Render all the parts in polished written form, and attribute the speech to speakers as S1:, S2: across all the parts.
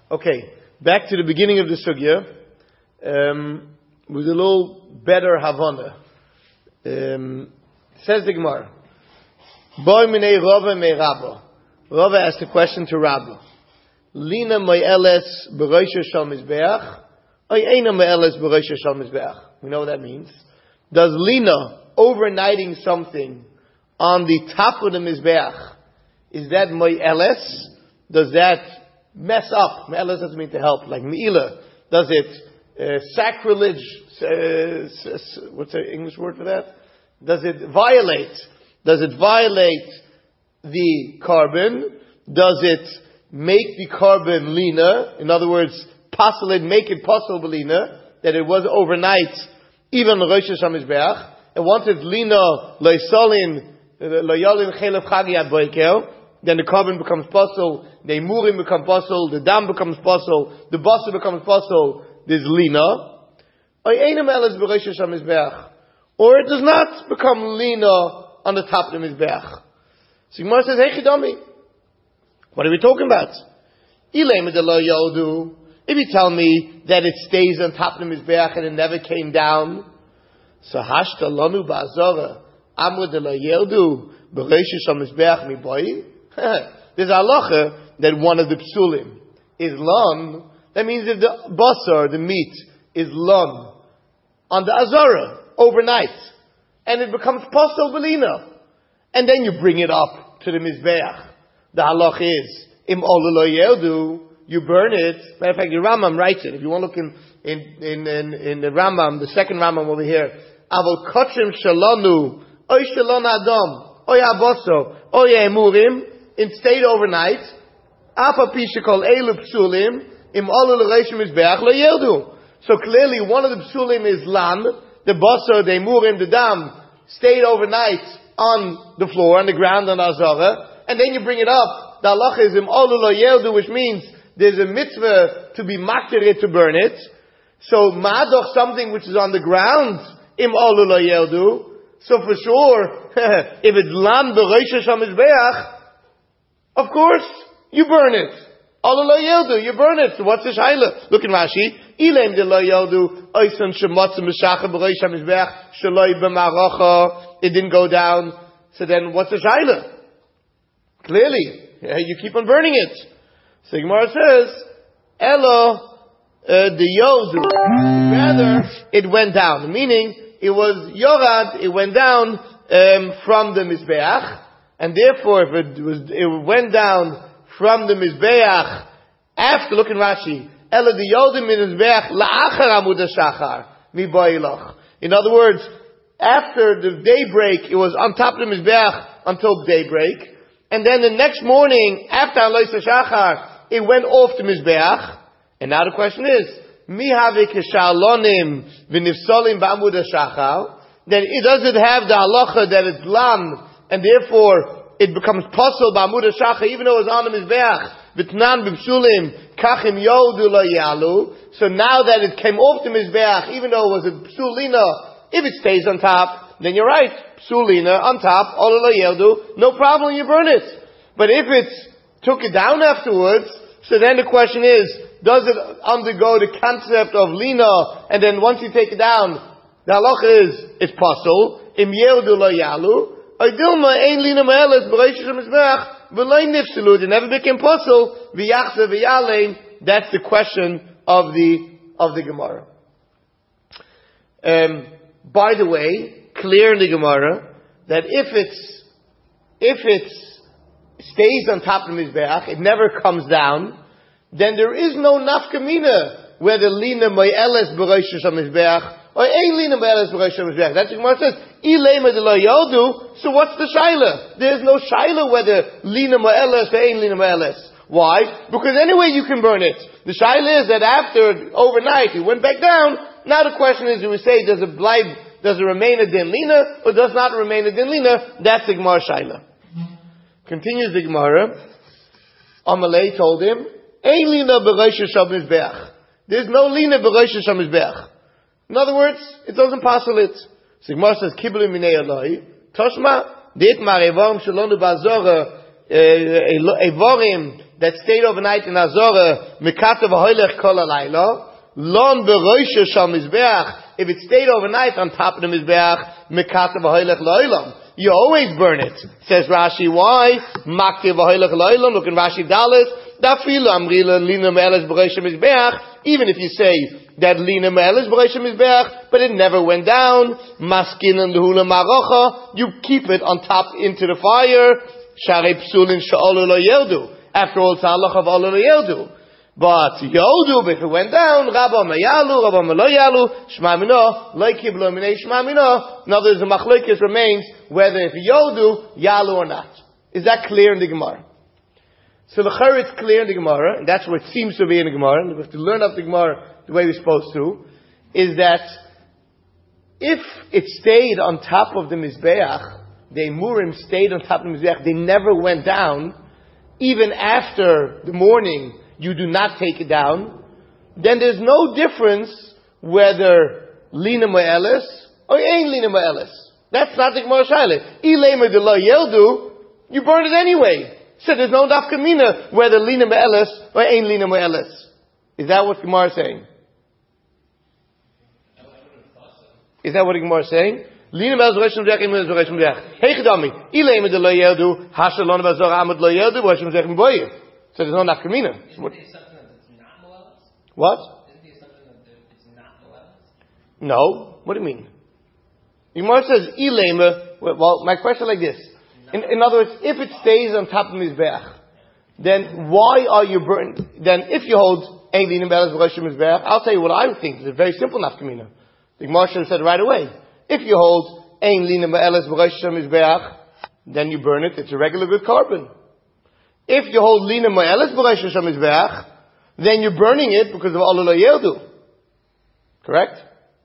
S1: Okay, back to the beginning of the sugya. With a little better Havana. Says the Gemara. Boy minei Rava me Rabba. Rava asked a question to Rabba. Lina mo'eles b'roisha shal mizbeach, or eina mo'eles b'roisha shal mizbeach. We know what that means. Does lina, overnighting something on the top of the mizbeach, is that mo'eles? Does that mess up? Mo'eles doesn't mean to help, like me'ila. Does it sacrilege? What's the English word for that? Does it violate? Does it violate the carbon? Does it make the carbon lina? In other words, make it possible lina, that it was overnight, even Rosh Hashanah, and once it's lina, loyalin chelev chagi ad boikel, then the carbon becomes possible, the imurim become possible, the dam becomes possible, the basar becomes possible, there's lina. Or it does not become lina on the top of the mizbeach. So Gemara says, hey Chidami, what are we talking about? If you tell me that it stays on top of the mizbeach and it never came down, so hashta lanu ba'azara amud de la yeldu b'reishish ha-mizbeach mi-boy. There's a halacha that one of the psulim is lon. That means if the basar, the meat, is lon on the azara overnight, and it becomes posel belina, and then you bring it up to the mizbeach. The halach is im olu lo yeldu, you burn it. Matter of fact, the Rambam writes it. If you want to look in the Rambam, the second Rambam over here, avol kotrim shalanu oy shalon adam oy aboso oy emurim, it stayed overnight. Apa pisha kol elu psulim im olu lo reishim mizbeach lo yeldu. So clearly, one of the psulim is lan, the basar, the emurim, the dam, stayed overnight on the floor, on the ground, on the azara, and then you bring it up. The halacha is im olu lo yeldu, which means there's a mitzvah to be makter to burn it. So ma'adoch, something which is on the ground, im olu lo yeldu. So for sure, if it's lan b'rosh hamizbeach, of course you burn it. Olu lo yeldu, you burn it. So what's the shayla? Look in Rashi. Ilem de lo yeldu oisan shemotza mishacha b'rosh hamizbeach shaloi b'maracha. It didn't go down. So then what's the shayla? Clearly, you keep on burning it. So Gemara says, Elo the yoldu. Rather, it went down. Meaning, it was yorad, it went down from the mizbeach, and therefore, if it went down from the mizbeach after. Look in Rashi. Elo the yoldu min mizbeach la'achar amud hashachar mi boilach. In other words, after the daybreak, it was on top of the mizbeach until daybreak, and then the next morning after Alois Hashachar, it went off to Mizbeach. And now the question is, Mi have keshalonim v'nifsolim ba'amud hashachar? Then does it have the halacha that it's lam, and therefore it becomes possible ba'amud hashachar, even though it's on the Mizbeach? V'tnan b'psulim kachim yodu lo yalu. So now that it came off the Mizbeach, even though it was a psulina, if it stays on top, then you're right. Psulina on top, olu lo yeldu, no problem, you burn it. But if it's took it down afterwards, so then the question is, does it undergo the concept of lina, and then once you take it down, the halacha is, it's possible, im yeldu lo yalu, Dilma ein lina ma'eles b'rosh hamizbeach v'lo nifselu, it never became possible, v'yachze v'yalein. That's the question of the Gemara. By the way, clear in the Gemara, that if it stays on top of the mizbeach, it never comes down, then there is no nafkamina whether lina mo'eles b'rosh hamizbeach or ein lina mo'eles b'rosh hamizbeach. That's what Gemara says. Ilema de lo yodu. So what's the shaila? There's no shaila whether lina mo'eles or ein lina mo'eles. Why? Because anyway you can burn it. The shaila is that after overnight it went back down. Now the question is, do we say does it remain a din lina or does not remain a din lina? That's the Gemara shaila. Continues the Gemara. Amalei told him, Ein lina b'rosh hamizbeach. There's no lina b'rosh hamizbeach. In other words, it doesn't passel it. So Gemara says, Kiblu minei Eloi, Toshma, Deit marevarim shalonu ba'azora, Evorim that stayed overnight in Azorah, Mekatav Hoylech Kol Alayla, Lon Beroisha Shal Mizbeach. If it stayed overnight on top of the Mizbeach, Mekatav Hoylech Loilam. You always burn it. Says Rashi, why? Maktiv Hoylech Loilam. Look in Rashi Dalet. Dafilu Amrila Lina Me'eles Beroisha Mizbeach. Even if you say that Lina Me'eles Beroisha Mizbeach, but it never went down. Maskin and Lehula Marocha. You keep it on top into the fire. Sharei Psulin Sha'olu Lo Yerdu. After all, it's halach of Olu Lo Yerdu. But Yodu, if it went down, Rabba Mayalu, Rabba Maloyalu, Shmamino, Loikiblo Minei Shmamino. In other words, the machlokes remains whether if Yodu, Yalu or not. Is that clear in the Gemara? So the Chayr it's clear in the Gemara, and that's what it seems to be in the Gemara, and we have to learn of the Gemara the way we're supposed to, is that if it stayed on top of the Mizbeach, the Emurim stayed on top of the Mizbeach, they never went down, even after the morning, you do not take it down, then there's no difference whether Lina Mo'elis or Ein Lina Mo'elis. That's not the Gemara Shaila. Ilema de lo Yeldu, you burn it anyway. So there's no Dafka Mina whether Lina Mo'elis or Ein Lina Mo'elis. Is that what Gemara is saying? Is that what the Gemara is saying? Lina Mo'elis v'Reshem Zech, Ein Mo'elis v'Reshem Zech. Hey Chidami, Ilema de lo Yeldu, Hashalon v'Azor Amad lo Yeldu, v'Reshem Zech m'boyim. So there's no nafkamina. What? No. What do you mean? Gemara says ilema. Well, my question is like this. In other words, if it stays on top of Mizbeach, then why are you burning? Then if you hold ein lina be'eles v'rosh Mizbeach, I'll tell you what I would think. It's a very simple nafkamina. The Gemara should have said right away. If you hold ein lina be'eles v'rosh Mizbeach, then you burn it. It's a regular good carbon. If you hold Lina Mo'elis B'Rosh Mizbeach, then you're burning it because of Olu Lo Yerdu. Correct?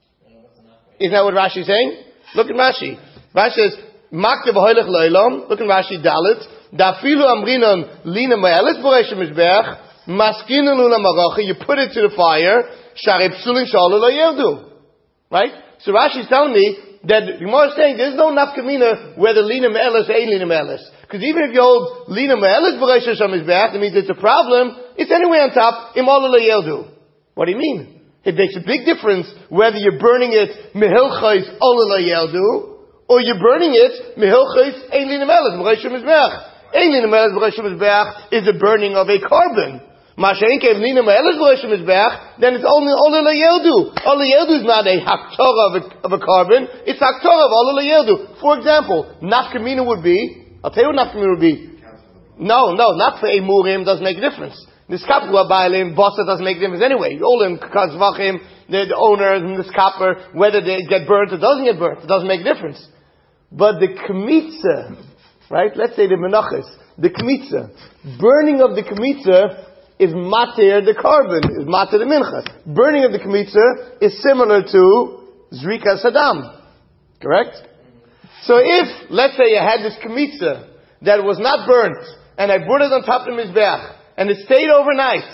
S1: Isn't that what Rashi is saying? Look at Rashi. Rashi says, Makte B'Hoylech Lo'elam. Look at Rashi Dalet. Dafilu Amrinon Lina Mo'elis B'Rosh Mizbeach. Maskinu Luna Marocha. You put it to the fire. Sharei Psulin Sha'olu Lo Yerdu. Right? So Rashi is telling me that the Gemara is saying there's no nafkamina whether Lina Me'elis or Ein Lina Me'elis. Because even if you hold Lina Me'elis B'Rosh Mizbeach, that means it's a problem. It's anyway on top. Im Olu Lo Yerdu. What do you mean? It makes a big difference whether you're burning it Mehilchais Olu Lo Yerdu or you're burning it Mehilchais Ein Lina Me'elis B'Rosh Mizbeach. Ein Lina Me'elis B'Rosh Mizbeach is the burning of a carbon. Masha'inke Lina Me'elis B'Rosh Mizbeach, then it's only Olu Lo Yerdu. Olu Lo Yerdu is not a haktorah of a carbon. It's haktorah of Olu Lo Yerdu. For example, nafkamina would be. I'll tell you what nafkamina would be. No, not for Emurim, doesn't make a difference. The skapua bailim, bossa doesn't make a difference anyway. All in kazvachim, the owners and the skaper, whether they get burnt or doesn't get burnt, it doesn't make a difference. But the kmitza, right? Let's say the menachas, the kmitza, burning of the kmitza is matir the carbon, is matir the mincha. Burning of the kmitza is similar to zrika sadam. Correct? So if, let's say I had this kmitza that was not burnt, and I put it on top of the mizbeach, and it stayed overnight,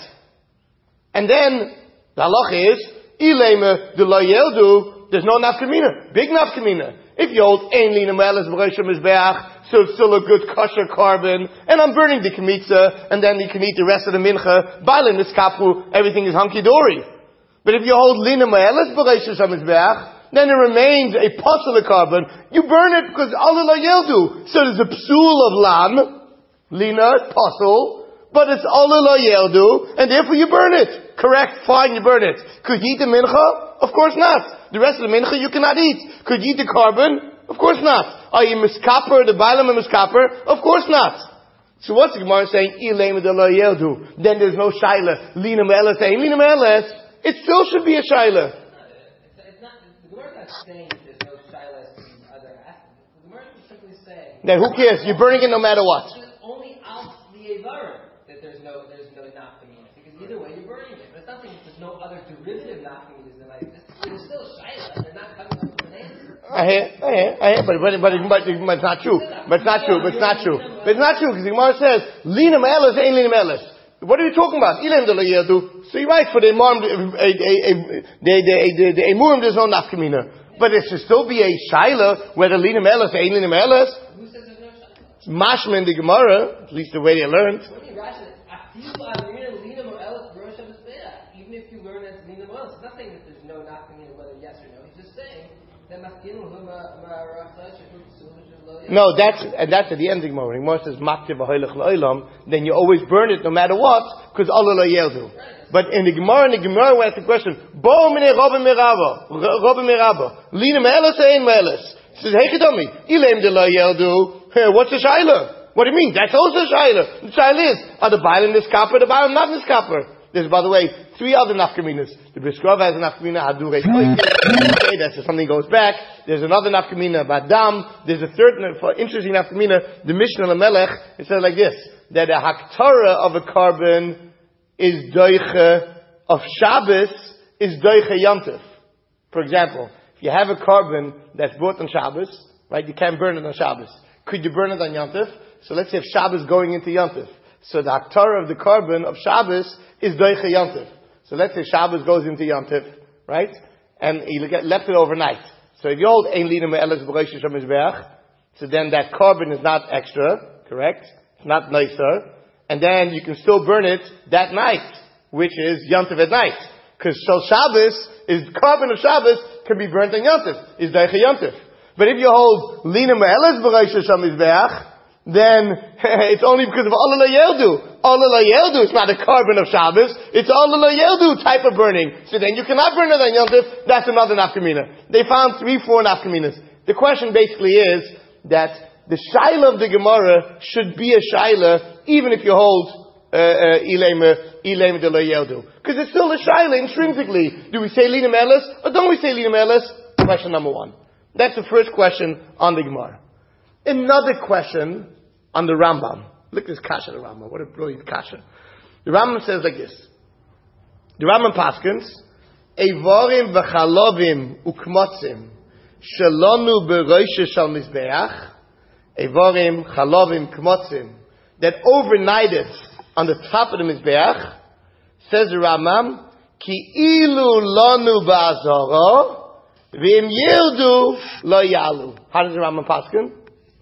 S1: and then, the halach is, ilema de lo yeldu, there's no nafkamina, big nafkamina. If you hold ein lina me'eles v'rosh mizbeach, so it's still a good kosher carbon, and I'm burning the kmitza, and then you can eat the rest of the mincha, bailin this kapu, everything is hunky-dory. But if you hold lina me'eles v'rosh mizbeach, then it remains a puzzle carbon. You burn it because Olu Lo Yerdu. So there's a psul of lam, lina, puzzle, but it's Olu Lo Yerdu, and therefore you burn it. Correct, fine, you burn it. Could you eat the mincha? Of course not. The rest of the mincha you cannot eat. Could you eat the carbon? Of course not. Are you miskaper, the bailam and miskaper? Of course not. So what's the Gemara saying? Ilema de lo yerdu. Then there's no shaila. Lina me'eles, ain't lina me'eles. It still should be a shaila.
S2: It's not, the Gemara is not saying there's no shaila in other aspects. The Gemara is simply saying...
S1: Then who cares? You're burning it no matter what.
S2: Only out the Evarim that there's no nafkamina. Because either way you're burning it. But it's not saying there's no other derivative nafkaminas than like this. There's still a shaila. They're not coming up with an answer.
S1: I hear, but it's not true. But it's not true because the Gemara says, Lina me'eles ain't lina me'eles. What are you talking about? Ilem de lo yerdu. So you're right, for the Emurim, there's no nafkamina. But it should still be a shaila whether lina me'eles ain't lina me'eles.
S2: Who says there's no shaila?
S1: Mashma in the Gemara, at least the way they learned.
S2: Even if you learn as Lina Moel, it's nothing that there's no knocking in whether yes or no. He's just saying that
S1: no, that's at the end of the Gemara. When Gemara says Maktiv v'hoilech la'olam, then you always burn it no matter what, because Allah lo yeldu. But in the Gemara, we ask the question, Bo mine Rabbi Merabah, Lina Me'elis or Ein Me'elis? Says, hey Chidami, Ilem de lo yeldu, what's the Shaila? What do you mean? That's also a Shaila. The Shaila is, are the Baalim this kapper, the Baalim not this kapper? There's, by the way, 3 other nafkaminas. The Briskrov has a nafkamina, Hadurei Koike, that's if something goes back. There's another nafkamina, Badam. There's a third interesting nafkamina, the Mishnah Lamelech. It says like this, that a haktara of a carbon is doiche, of Shabbos is doiche yantif. For example, if you have a carbon that's brought on Shabbos, right, you can't burn it on Shabbos. Could you burn it on Yantif? So let's say if Shabbos going into Yantif. So the haktara of the carbon of Shabbos is doiche yantif. So let's say Shabbos goes into yantif, right? And you left it overnight. So if you hold ein lina me'eles b'rosh Hashem mizbeach, so then that carbon is not extra, correct? It's not nicer. And then you can still burn it that night, which is yantif at night. Because so Shabbos is carbon of Shabbos can be burnt on yantif, is doiche yantif. But if you hold lina me'eles b'rosh Hashem mizbeach, then it's only because of Allah la yeldu. Allah la yeldu is not a carbon of Shabbos. It's Allah la yeldu type of burning. So then you cannot burn it on Yom Tov. That's another nafkamina. They found 3-4 nafkaminas. The question basically is that the shaila of the Gemara should be a shaila even if you hold ilema de la yeldu. Because it's still a shaila intrinsically. Do we say lina me'eles or don't we say lina me'eles? Question number 1. That's the first question on the Gemara. Another question on the Rambam. Look at this kasha, the Rambam. What a brilliant kasha. The Rambam says like this. The Rambam paskins, Eivorim v'chalovim ukmotzim shalonu b'roishe shal mizbeach. Eivorim, chalovim, kmotzim. That overnighteth on the top of the mizbeach. Says the Rambam, Ki ilu lonu ba'azoro v'im yildu lo yalu. How does the Rambam paskin?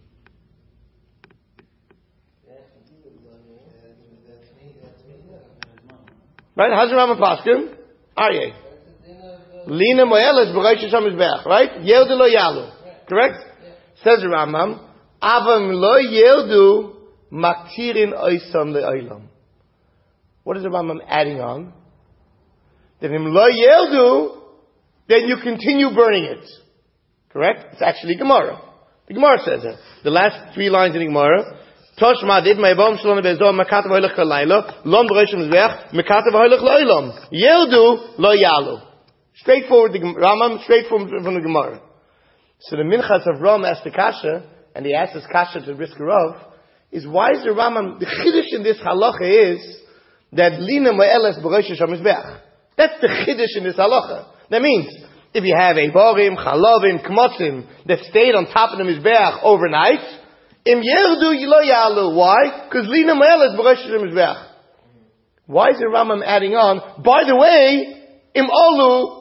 S1: Right? How's the Rambam paskin? Aryeh. Lina moeles b'rosh Hashem mizbeach. Right? Yeldu lo yalu. Correct? Says the Rambam, Avam lo yeldu maktirin oisam le'olam. What is the Rambam adding on? That him lo yeldu, then you continue burning it. Correct? It's actually Gemara. The Gemara says it. The last 3 lines in the Gemara. Tosh madid ma'ibom shalom be'ezor makatav ha'olech kalayla lom b'rosh mizbeach makatav ha'olech lo'ilam yeldu lo yalu. Straightforward, the Rambam, straight from the Gemara. So the Minchas of Ram asked the kasha, and he asked this kasha to Briskerov, is why is the Rambam, the chiddush in this halacha is that lina mo'eles b'rosh Hashem mizbeach. That's the chiddush in this halacha. That means, if you have a borim, chalovim, kmotzim, that stayed on top of the mizbeach overnight, im yerdu lo yalu. Why? Because lina mo'eles b'rosh Hashem mizbeach. Why is the Rambam adding on, by the way, im olu,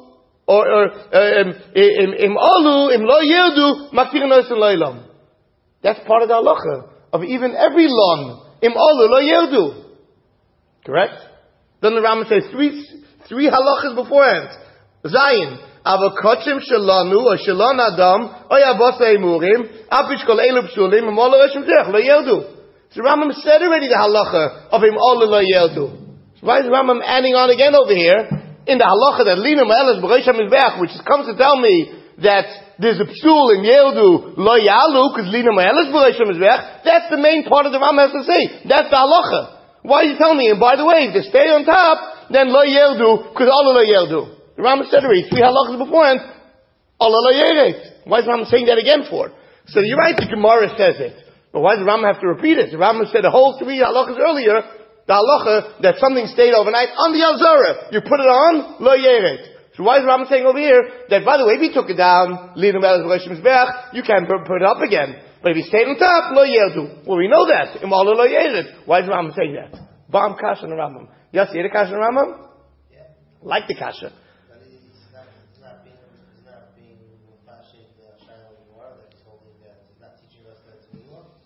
S1: im olu, im lo yerdu, maktirin oisin lo'ilam. That's part of the halacha of even every lon. Im olu lo yerdu. Correct? Then the Rambam says 3 halachas beforehand. Zayin. Avokochim shalanu or shalon adam or yavosei murim apish kol elu psulim and all reshim zech lo yerdu. So Rambam said already the halacha of im olu lo yerdu. So why is Rambam adding on again over here in the halacha that lina ma'eles b'rosh hamizbeach, which comes to tell me that there's a psul in yerdu lo yalu because lina ma'eles b'rosh hamizbeach? That's the main part of the Rambam has to say. That's the halacha. Why are you telling me? And by the way, if they stay on top, then lo yerdu because olu lo yerdu. The Rambam said already 3 halachas beforehand, Allah lo yeret. Why is the Rambam saying that again for? So you're right, the Gemara says it. But why does the Rambam have to repeat it? The Rambam said the whole 3 halachas earlier, the halacha that something stayed overnight on the Azara. You put it on, lo yeret. So why is the Rambam saying over here that, by the way, if you took it down, lina me'eles b'rosh mizbeach, you can't put it up again. But if you stayed on top, lo yerdu. Well, we know that. Im Allah lo yeret. Why is the Rambam saying that? Bomb kasha in the Rambam. Yes, you hear the kasha in the Rambam?
S3: Yeah.
S1: Like the kasha.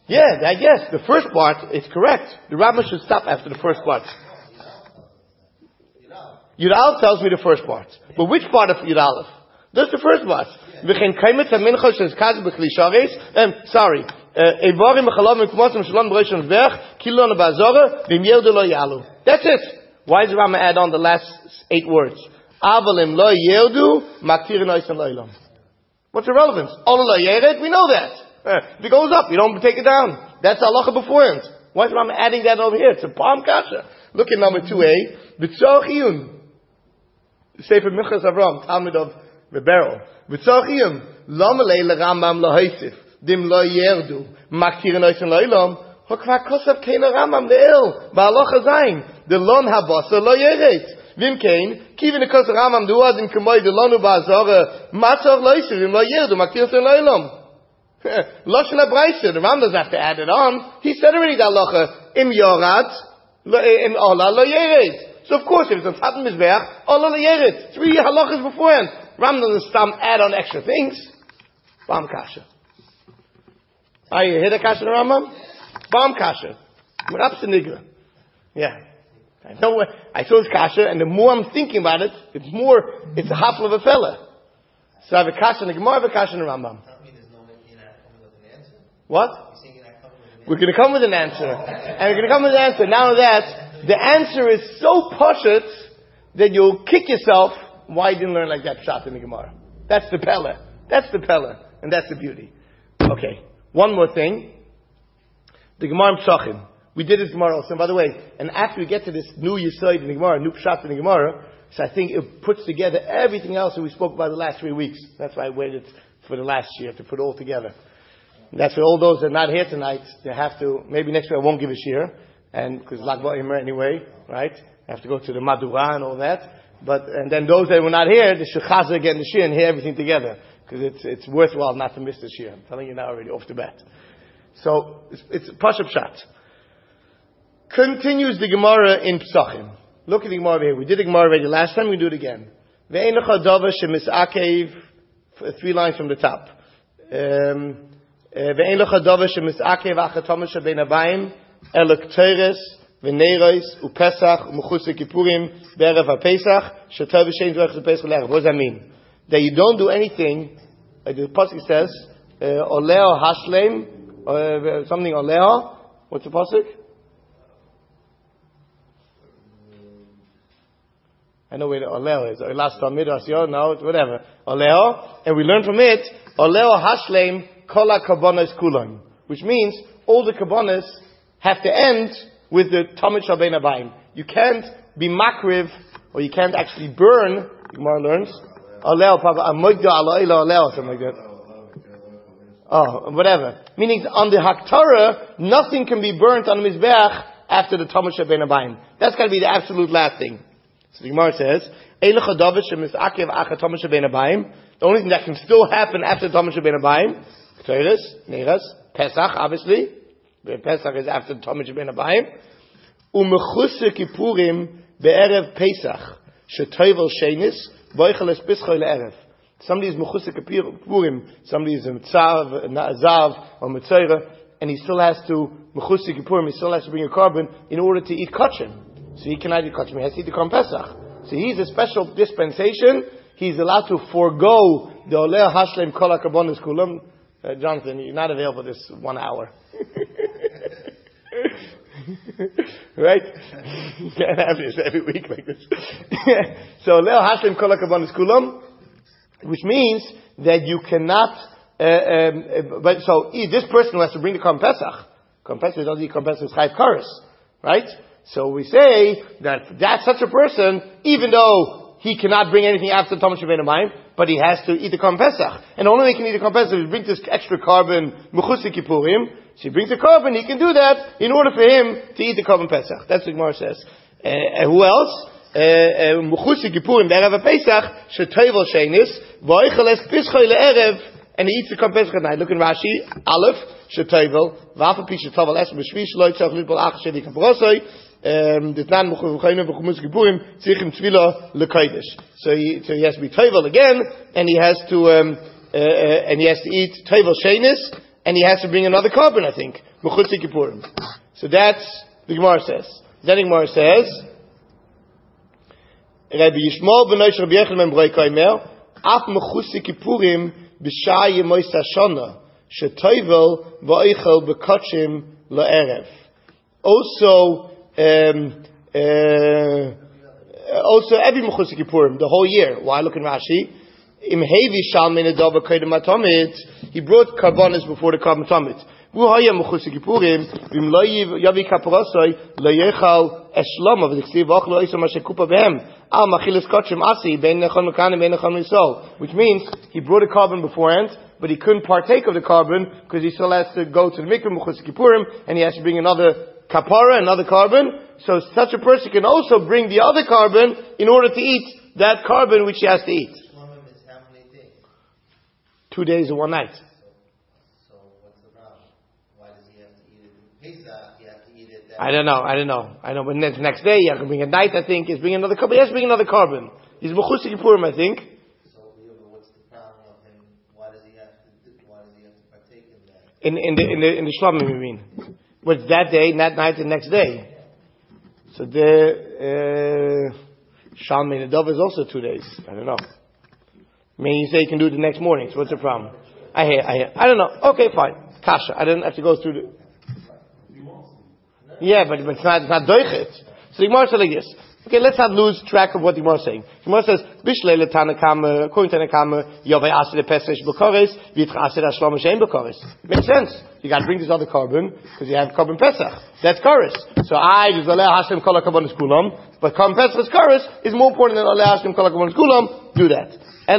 S1: Yeah, I guess. The first part is correct. The Rambam should stop after the first part. Yud Aleph tells me the first part. But which part of Yud Aleph? That's the first part. That's it. Why does the Rambam add on the last 8 words? What's the relevance? We know that. If it goes up, you don't take it down. That's halacha beforehand. Why is the Rambam adding that over here? It's a palm kasha. Look at number 2a. B'tzor chiyun. Sefer Minchas Avram, Talmud of Beberel. B'tzor chiyun. Lama leila Rambam lahaisif. Dim lo yerdu. Maktirin oisen loilam. Hokva kosav keina Rambam le'il. Ba'alocha zayin. The lon habasa lo yeret. Vim kein. Kivin ekos Rambam duad in kemoy de lonu ba'azora. Matzor loisir. Dim lo yerdu. Maktirin oisen loilam. Lashon Abraisa, the Ram doesn't have to add it on. He said already that halacha im yorat im ola lo yered. So of course, if it's on top of mizbeach, ola lo yered. 3 halachas beforehand. Ram doesn't add on extra things. Bam kasha. Are you hear the kasha, the Rambam? Bam kasha. Merapsa nigla. Yeah. I know. I saw this kasha, and the more I'm thinking about it, it's a hafla of a fella. So I have a kasha in the Gemara, I have a kasha in the Rambam. What? We're going to come with an answer. And we're going to come with an answer. Now that, the answer is so pashut that you'll kick yourself why you didn't learn like that pshat in the Gemara. That's the pella. That's the pella. And that's the beauty. Okay. One more thing. The Gemara Pshachim. We did this Gemara also. And by the way, and after we get to this new Yesod in the Gemara, new pshat in the Gemara, so I think it puts together everything else that we spoke about the last 3 weeks. That's why I waited for the last year to put it all together. That's for all those that are not here tonight. They have to. Maybe next week I won't give a shir, and because Lag BaOmer anyway, right? I have to go to the Madura and all that. And then those that were not here, they should chazer get in the shir and hear everything together, because it's worthwhile not to miss the shir. I'm telling you now already off the bat. So it's Pashup Shat. Continues the Gemara in Psachim. Look at the Gemara over here. We did the Gemara already last time. We do it again. Ve'einocha dava shemisakev. 3 lines from the top. ואין לך דובר שמסעקב אחתום שבין הבאים אלא קטרס ונרויס ופסח ומחוץ לכיפורים בערב הפסח שטוב ושאין דרך לפסח לערב. What does that mean? That you don't do anything, the pasuk says, oleo hashlem, something oleo. What's the pasuk? I know where the oleo is. Last tamid asyo, no, whatever. Oleo, and we learn from it, oleo hashlem Kola Kabbanas Kulan, which means all the Kabbanas have to end with the Tamid Shabbein Abayim. You can't be makriv, or you can't actually burn, the Gemara learns, Aleo, Amoigda Aloila Aleo, something like that. Oh, whatever. Meaning on the Haktorah, nothing can be burnt on the Mizbeach after the Tamid Shabbein Abayim. That's got to be the absolute last thing. So the Gemara says, Eilecha David Shemisakev Acha Tamid Shabbein Abayim. The only thing that can still happen after the Tamid Shabbein Abayim, K'toiris, Neras, Pesach, obviously. Pesach is after the Tamid Shabbein Abayim. Umechuse Kippurim be'erev Pesach, shetoivel shenis, boicheles bischoy le'erev. Somebody is mechuse Kippurim, somebody is a zav or metzora, and he still has to mechuse Kippurim. He still has to bring a carbon in order to eat kachim. So he cannot eat kachim. He has to eat the Korban Pesach. So he's a special dispensation. He's allowed to forego the oleh hashlem kol hakabonos kulam. Jonathan, you're not available this 1 hour. Right? You can't have this every week like this. So, Leo Hashem Kol HaKabonos Kulam, which means that you cannot, but so, this person who has to bring the Korban Pesach, Korban Pesach doesn't eat Korban Pesach, it's Chayv Kares, right? So we say that such a person, even though he cannot bring anything after Tamid Shabbein Abayim, but he has to eat the Korban Pesach. And the only way he can eat the Korban Pesach is bring this extra carbon, Mechus Kippurim. So he brings the carbon, he can do that in order for him to eat the Korban Pesach. That's what Gemara says. Who else? Mechus Kippurim, Be'erev Pesach, Shetoivel Shenis, V'oicheles Pischoy Le'erev, and he eats the Korban Pesach at night. Look in Rashi, Aleph, Shetoivel, V'afa Pi Shetoivel Es, B'shvi Shloi Tzach Lidbol Ach Shevi Kaprosoi, so he has to be toivel again, and he has to eat toivel shenis, and he has to bring another carbon, I think. Mechutz Kippurim. So that's the Gemara says. Then the Gemara says, Rabbi Yishmael ben Oish Rabbi Yechon ben Broi Kaimer, Af Mechutz Kippurim b'shah Yemois Hashana, shetoivel v'oichel b'kotchim la'erev. Also every Mechutz Kippurim, the whole year. Why? Look in Rashi. Im hevi shal min adava koydem atomit. He brought karbonis before the carbon atomit. Vu haya Mechutz Kippurim v'im lo yavi kaparosoi lo yechal eshlama v'diksiv v'achlo oisam asher kupa behem al machilas kotchim asi bein nechon mekanim bein nechon misol. Which means he brought a carbon beforehand, but he couldn't partake of the carbon because he still has to go to the mikveh Mechutz Kippurim and he has to bring another kapara, another carbon. So such a person can also bring the other carbon in order to eat that carbon which he has to eat.
S3: How many days?
S1: 2 days and 1 night.
S3: So what's the problem? Why does he have to eat it? Pesach, he has to eat it.
S1: I don't know. But next day, you can bring a night, I think. He's bringing another carbon. He has to bring another carbon. He's Mechutz Kippurim, I think.
S3: So what's the problem of him? Why does he have to partake in that?
S1: In the Shlamim, you mean? What's that day, that night, and next day? So the Shal Mein Adov is also 2 days. I don't know. Maybe you say you can do it the next morning. So what's the problem? I hear. I don't know. Okay, fine. Kasha. I don't have to go through the. Yeah, but it's not doichet. So the Gemara says like this. Okay, let's not lose track of what the Gemara is saying. The Gemara says, Bishlele Tanakama, according to Tanakama, Yovei Aser Pesach B'Kores, V'Yitcha Aser Hashlama Shein B'Kores. Makes sense. You got to bring this other carbon because you have carbon Pesach. That's Kores. So just Aleh Hashem Kol HaKarbonos Kulam, but carbon Pesach's Kores is more important than Aleh Hashem Kol HaKarbonos Kulam. Do that.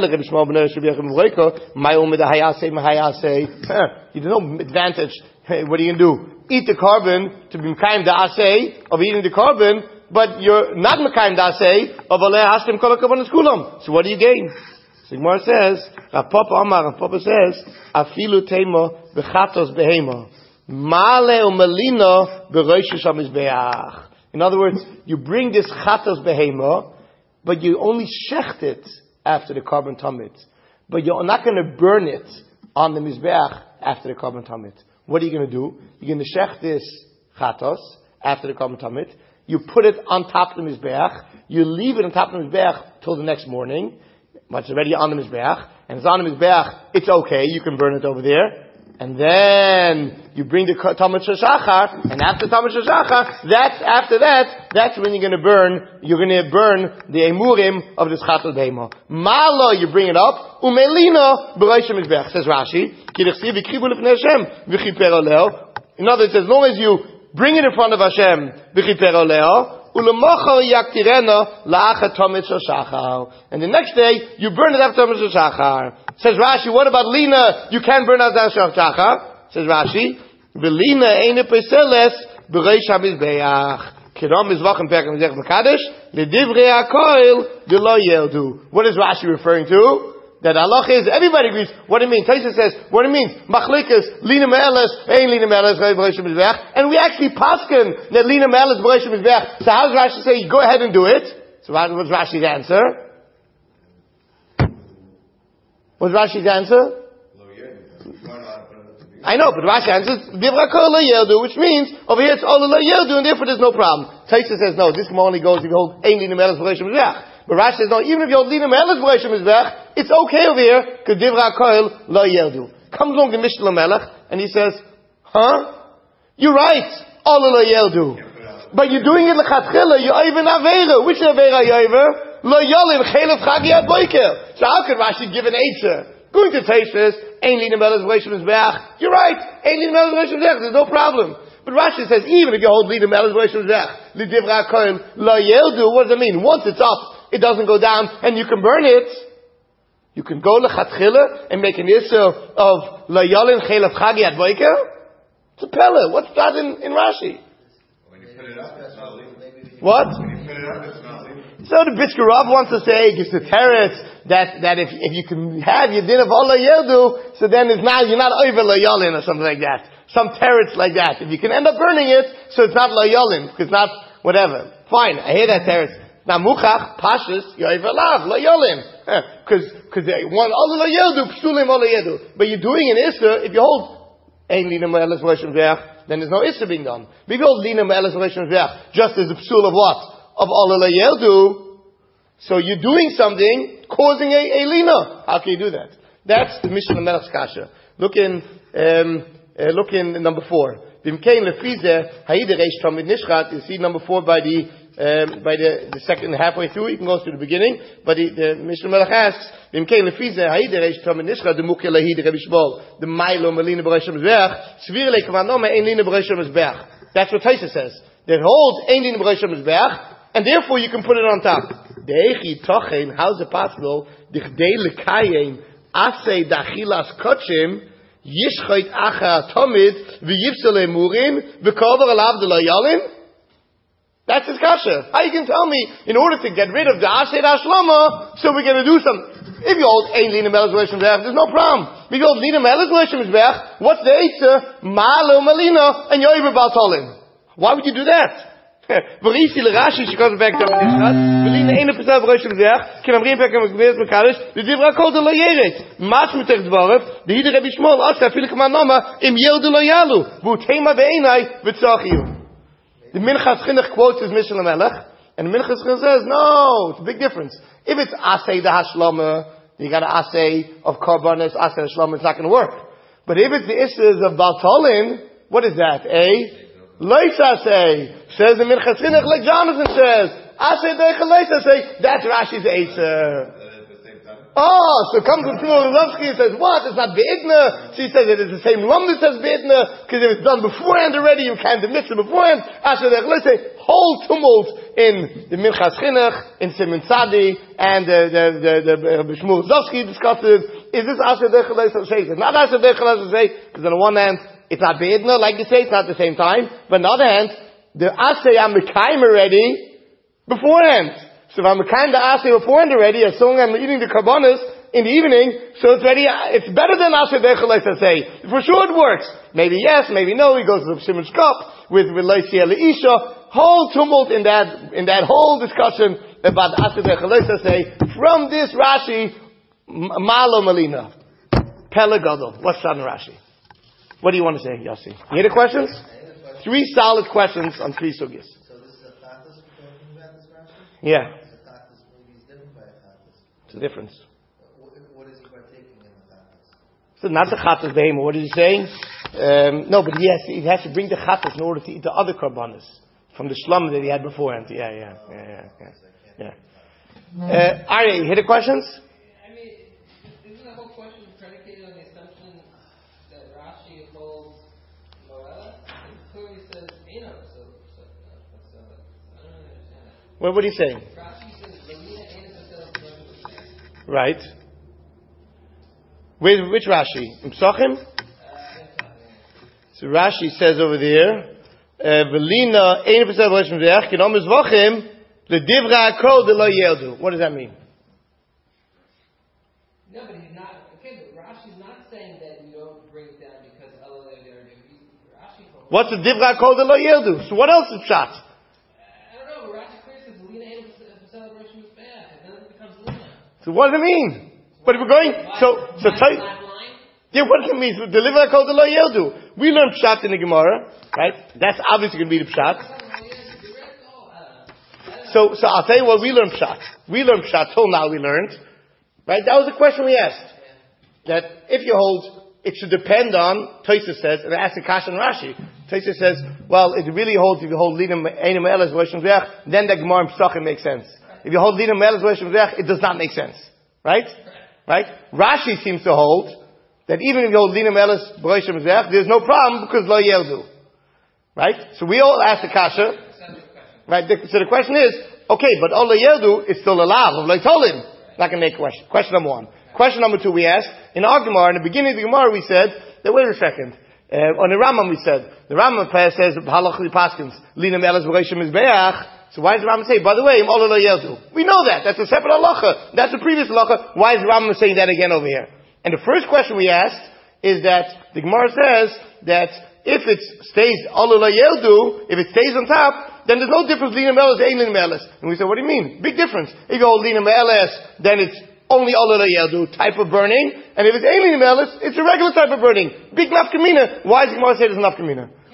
S1: You have no advantage. What are you going to do? Eat the carbon to be mekayim the asay of eating the carbon, but you're not mekayim the asay of aleh hashem kol hakabonos kulam. So what do you gain? So Gemara says, Rav Papa says, afilu teima b'chatos behema male umelina b'rosh hamizbeach. In other words, you bring this chatos behema, but you only shecht it after the carbon tamid, but you're not going to burn it on the mizbeach after the carbon tamid. What are you going to do? You're going to shech this chatos after the carbon tamid. You put it on top of the mizbeach. You leave it on top of the mizbeach till the next morning. But it's already on the mizbeach, and it's on the mizbeach. It's okay. You can burn it over there. And then you bring the Talmud Shachar, and after Talmud Shachar, that's when you're going to burn the emurim of this chatos behema. Malo, you bring it up, umelina b'rosh hamizbeach. Says Rashi, ki d'chsiv v'krivu l'fnei Hashem v'chiper oleo. In other words, as long as you bring it in front of Hashem v'chiper oleo, u'lemachar yaktirena la'achat Talmud Shachar. And the next day, you burn it after Talmud Shachar. Says Rashi, what about Lina? You can't burn out after Shachar. Says Rashi, v'Lina eine peseles b'rosh hamizbeach. Kiram mizvachim perek mizech b'kadosh l'divrei hakoil d'lo yeldu. What is Rashi referring to? That Allah is, everybody agrees. What it means? Taisa says, what it means? Machlikas, Lina Me'eles, Ein Lina Me'eles, B'rosh hamizbeach. And we actually paskin that Lina Me'eles, B'rosh hamizbeach. So how does Rashi say, go ahead and do it? So what's Rashi's answer? What's Rashi's answer? I know, but Rashi answers, which means, over here it's all lo yeldu, and therefore there's no problem. Taisa says, no, this only goes if you hold Ein Lina Me'eles, B'rosh hamizbeach. But Rashi says, no, even if you hold Lina Me'eles, B'rosh hamizbeach, it's okay over here, because Divrei HaKoil lo yeldu. Comes along the Mishnah Melech, and he says, you're right, all lo yeldu. But you're doing it l'chatchila, you're even avera. Which avera you over? Lo yolim, chelev chagi ad boiker. So how could Rashi give an answer? Going to Taishas, Ein Lina Me'eles, B'rosh hamizbeach. You're right, Ein Lina Me'eles, B'rosh hamizbeach, there's no problem. But Rashi says, even if you hold Lina Me'eles, B'rosh hamizbeach, l'divrei HaKoil lo yeldu, what does it mean? Once it's up, it doesn't go down, and you can burn it. You can go l'chatchila and make an issue of la yalin chelev chagi ad boiker. It's a pella. What's that in Rashi?
S3: When you put it up, it's not legal.
S1: What?
S3: When you put it up, it's not legal.
S1: So the Brisker Rav wants to say, gives the teretz that if you can have your din of all la yeldu, so then you're not over la yalin or something like that. Some teretz like that. If you can end up burning it, so it's not la yalin, because not whatever. Fine, I hear that teretz. Now muchach pashas yoiver lav la yolim, because they want all la yeldu psulim all la yeldu. But you're doing an issur if you hold ein lina me'eles b'rosh hamizbeach. then there's no issa being done. Behold, lina me'eles v'reishim mizbeach, just as a psul of what? Of oleh yeldu. So you're doing something, causing a lina. How can you do that? That's the Mishnah Melech's kasha. Look in number 4. You see number 4 by the second halfway through. You can go to the beginning, but the Mishnah Melech asks, the Milo Melina B'Reishim Mizbeach, Svir Leikavanoma Ein Lina B'Reishim Mizbeach. That's what Taisa says. That holds Ein Lina B'Reishim Mizbeach, and therefore you can put it on top. How's it possible? Asay dachilas kochim yishchait acha tomid v'yipsele murin v'kover alav de layalin. That's his kasha. How you can tell me in order to get rid of the asay dashlama, so we're going to do something? If you hold ein lina meles v'leishim mizbeach, there's no problem. If you hold lina meles v'leishim mizbeach, what's the eitzah? Malo malina and yoiver baltolim. Why would you do that? V'risi l'Rashi she goes back to the Mishnah. V'lina eina pesach v'rosh v'zeh. Ken amrim pekam v'gveres mekadosh. V'divra kol de lo yeret. Mas mitech dvorev. V'hide Rabbi Shmuel asa afilu k'manoma im yeldu lo yalu. V'utema ve'enai v'tzachiyu. The Minchas Chinuch quotes his Mishnah Melech, and the Minchas Chinuch says, no, it's a big difference. If it's asay the hashlama, you got an asay of karbanis, asay the hashlama, it's not going to work. But if it's the issues of baltolin, what is that? Lois asay. Says the Minchas Chinuch, like Jonathan says, asay deicha lois asay, that's Rashi's eitzah. Oh, so comes from Shmuel Rozovsky and says, what? It's not Be'idna. She says it is the same rum that says Be'idna, because if it's done beforehand already, you can't admit it beforehand. Asher Dech Leisei, whole tumult in the Minchas Chinuch, in Simon Tzadi, and the Shmuel Rozovsky discusses, is this Asher Dech Leisei? It's not Asher Dech Leisei, because on the one hand, it's not Be'idna, like you say, it's not at the same time, but on the other hand, the Asay I'm Mekayim already, beforehand. So if I'm kind of asay beforehand already, as long as I'm eating the karbanos in the evening, so it's ready. It's better than asay dechel say. For sure it works. Maybe yes, maybe no. He goes to the Shimon's cup with Leisi Leisha. Whole tumult in that whole discussion about asay dechel say. From this Rashi, Malo Malina, Pele Gadol. What's on Rashi? What do you want to say, Yossi? You hear the questions? 3 solid questions on 3 sugyas.
S3: So this is a chatas we're talking about, this Rashi?
S1: Yeah. It's a difference.
S3: What is he partaking in the chatas?
S1: So not the chatas behema. What is he saying? No, but yes, he has to bring the chatas in order to eat the other karbanos from the shlum that he had beforehand. Yeah. Arya, you hear the questions?
S2: I mean, isn't the whole question predicated on the assumption that Rashi holds Moela? It clearly says Eno, so I don't really understand that.
S1: Well, what are you saying? Right. Which Rashi? Psachim? So Rashi says over there, "Velina ein pesach v'rosh mizbeach kinom mizvachim ledivra kol de lo yeldu." What does that mean?
S2: No, but he's not. Okay, but Rashi's not saying that you don't bring it down because Allah there. Rashi.
S1: What's the divra kol de lo yeldu? So what else is pshat?
S2: I don't know. Rashi clearly says Velina ein pesach v'rosh mizbeach, and then it becomes Lina.
S1: So what does it mean? But if we're going, yeah, what does it mean? Deliver called the lo yeldu. We learn pshat in the Gemara, right? That's obviously going to be the pshat. So I'll tell you what we learn pshat. We learn pshat till now. We learned, right? That was the question we asked. That if you hold, it should depend on. Tosfos says, and I asked the Kash and Rashi. Tosfos says, well, it really holds if you hold linim einim elas v'oshim zeh, then the Gemara psachim makes sense. If you hold linim elas v'oshim zeh, it does not make sense. Right? Right? Rashi seems to hold that even if you hold linam elas b'roshim zeh, there's no problem because lo yeldu. Right? So we all ask the kasha. Right? So the question is, okay, but lo yeldu is still allowed. Like told him. Not going to make a question. Question number 1. Question number 2 we asked, in our Gemara, in the beginning of the Gemara we said, that wait a second. On the Rambam we said, the Rambam says, halachli paskins, linam elas b'roshim mizbeach. So why does the Rambam say, by the way, im olo lo yeldu? We know that. That's a separate halacha. That's a previous halacha. Why is the Rambam saying that again over here? And the first question we asked is that the Gemara says that if it stays olo lo yeldu, if it stays on top, then there's no difference linam elas, ain't linam elas. And we said, what do you mean? Big difference. If you hold linam elas, then it's only olo lo yeldu type of burning. And if it's ain't linam elas, it's a regular type of burning. Big nafkamina. Why does the Gemara say there's nafkamina?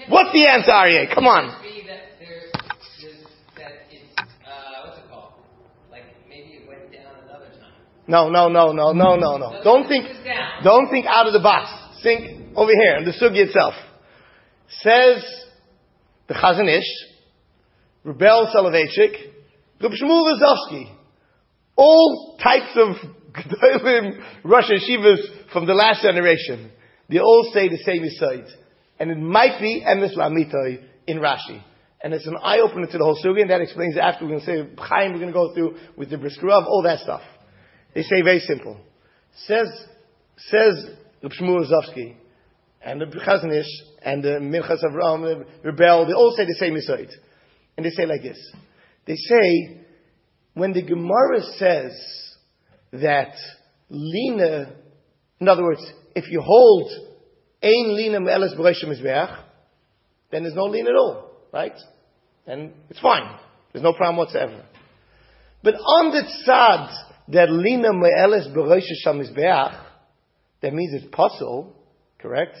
S1: What's the answer, Aryeh? Come on.
S2: Be that that it's what's it called? Like maybe it went down another time.
S1: No. Don't think out of the box. Think over here in the sugi itself. Says the Chazon Ish, Rebel Soloveitchik, Reb Shmuel Rozovsky, all types of Gedolim Rosh Yeshivas from the last generation. They all say the same aside. And it might be Emes Lamitoi in Rashi. And it's an eye-opener to the whole sugi, and that explains it after. We're going to say, Chaim, we're going to go through with the Briskurav, all that stuff. They say very simple. Says Reb Shmuel Rozovsky, and the Chazon Ish, and the Minchas Avraham, the Rebel, they all say the same aside. And they say like this. They say, when the Gemara says that Lina, in other words, if you hold Ein Lina Me'eles B'Rosh Mizbeach, then there's no Lina at all, right? Then it's fine. There's no problem whatsoever. But on the tzad that Lina Me'eles B'Rosh Mizbeach, that means it's possible, correct?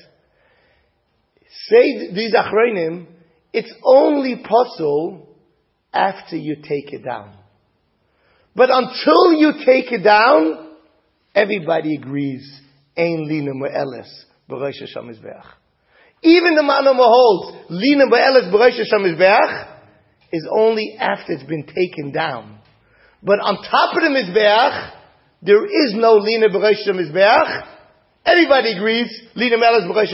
S1: Say these Achronim, it's only possible after you take it down. But until you take it down, everybody agrees, Ein Lina Me'eles B'Rosh Mizbeach. Even the Manoma holds, Lina Me'eles B'Rosh Mizbeach is only after it's been taken down. But on top of the Mizbeach, there is no Lina B'Rosh Mizbeach. Everybody agrees, Lina Me'eles B'Rosh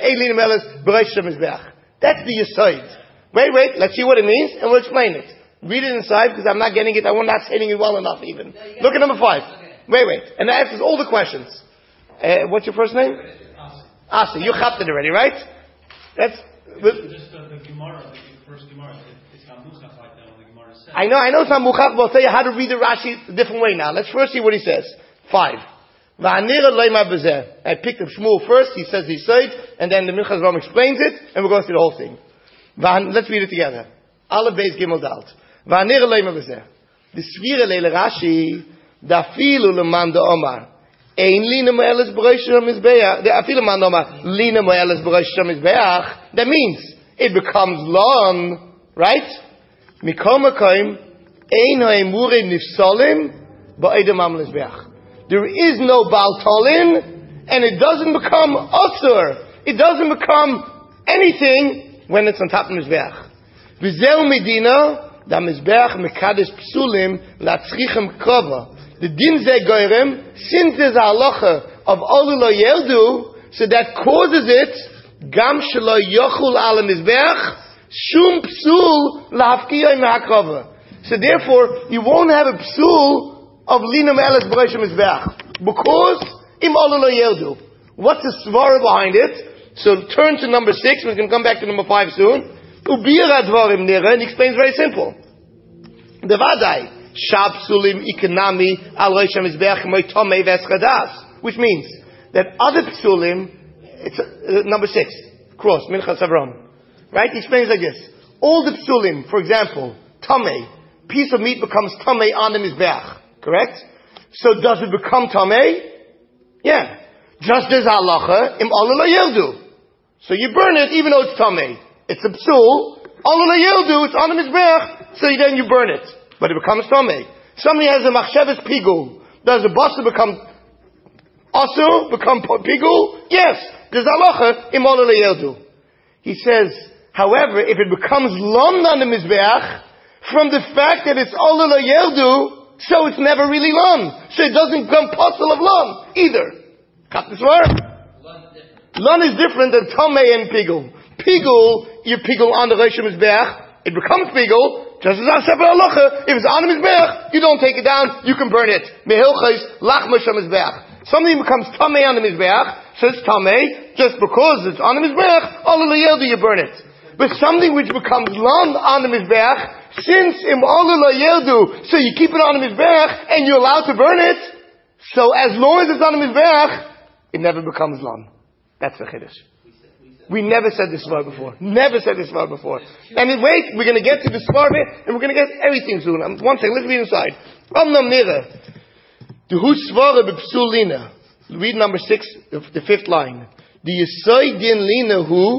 S1: Mizbeach. That's the Yesod. Wait, let's see what it means, and we'll explain it. Read it inside, because I'm not getting it, I'm not saying it well enough even. Look at number 5. Okay. Wait. And that answers all the questions. What's your first name? Asi. You chapped it already, right? That's...
S4: Just the Gemara, the first Gemara, it's not Muchach like that when the Gemara says.
S1: I know it's not Muchach, but I'll tell you how to read the Rashi a different way now. Let's first see what he says. 5. I picked up Shmuel first, he says he said, and then the Minchas Ram explains it, and we're going through the whole thing. Let's read it together. Aleph Beis Gimel Dalt. The Svira Leile Rashi, Dafilu Leman de Omar. Ein Lina Me'eles B'Rosh Mizbeach. Dafilu Leman de Omar. Lina Me'eles B'Rosh Mizbeach. That means it becomes lon, right? Mikom Hakoim Ein Ha'emure Nifsolim Ba'edem Am Mizbeach. There is no Baal Tolin, and it doesn't become Osur. It doesn't become anything when it's on top of Mizbeach. V'zeu Medina, da Mizbeach Mekadesh Psulim Latzrichem Krova. The Din Ze Goyrem, since there's a halacha of Olu Lo Yerdu, so that causes it, Gam Shelo Yochul Ala Mizbeach, Shum Psul Lahafkiyah Mehakrova. So therefore, you won't have a Psul of Lina Me'eles B'Rosh Mizbeach. Because, Im Olu Lo Yerdu. What's the svara behind it? So turn to number 6, we're going to come back to number 5 soon. Ubira Dvarim Nira, and he explains very simple. Devadai, Shab Psulim Ikanami Al Rosh Mizbeach Moitomei Veschadas. Which means that other Psulim, it's number 6, cross, Minchas Avraham. Right? He explains like this. All the Psulim, for example, Tomei, piece of meat becomes Tomei on the Mizbeach. Correct? So does it become Tomei? Yeah. Just as halacha, Im Olu Lo Yerdu. So you burn it even though it's Tomei. It's a psul. Olu Lo Yerdu, it's on the Mizbeach, so then you burn it. But it becomes Tomei. Somebody has a machshavas pigul. Does the basa become asur, become pigul? Yes. There's halacha, Im Olu Lo Yerdu. He says, however, if it becomes lom on the Mizbeach, from the fact that it's Olu Lo Yerdu, so it's never really lon. So it doesn't become puzzle of lon either. Cut this word? Lon is different than Tomei and Pigul. Pigul, you Pigul on the Rosh Mizbeach, it becomes Pigul, just as I said by halacha, if it's on the Mizbeach, you don't take it down, you can burn it. Mehilchais, lachma shel Mizbeach. Something becomes Tomei on the Mizbeach, so it's Tomei, just because it's on the Mizbeach, all of the Yerdu, you burn it. But something which becomes lon on the Mizbeach, since Im Olu Lo Yerdu, so you keep it on the Mizbeach, and you're allowed to burn it, so as long as it's on the Mizbeach, it never becomes lon. That's the Chiddush. We never said this word before. Never said this word before. And wait, we're going to get to the Svar bit, and we're going to get everything soon. One second, let's read inside. Amnam Nira. Dehu Svara B'Psul Lina. Read number 6, the 5th line. The Yesod Din Lina Hu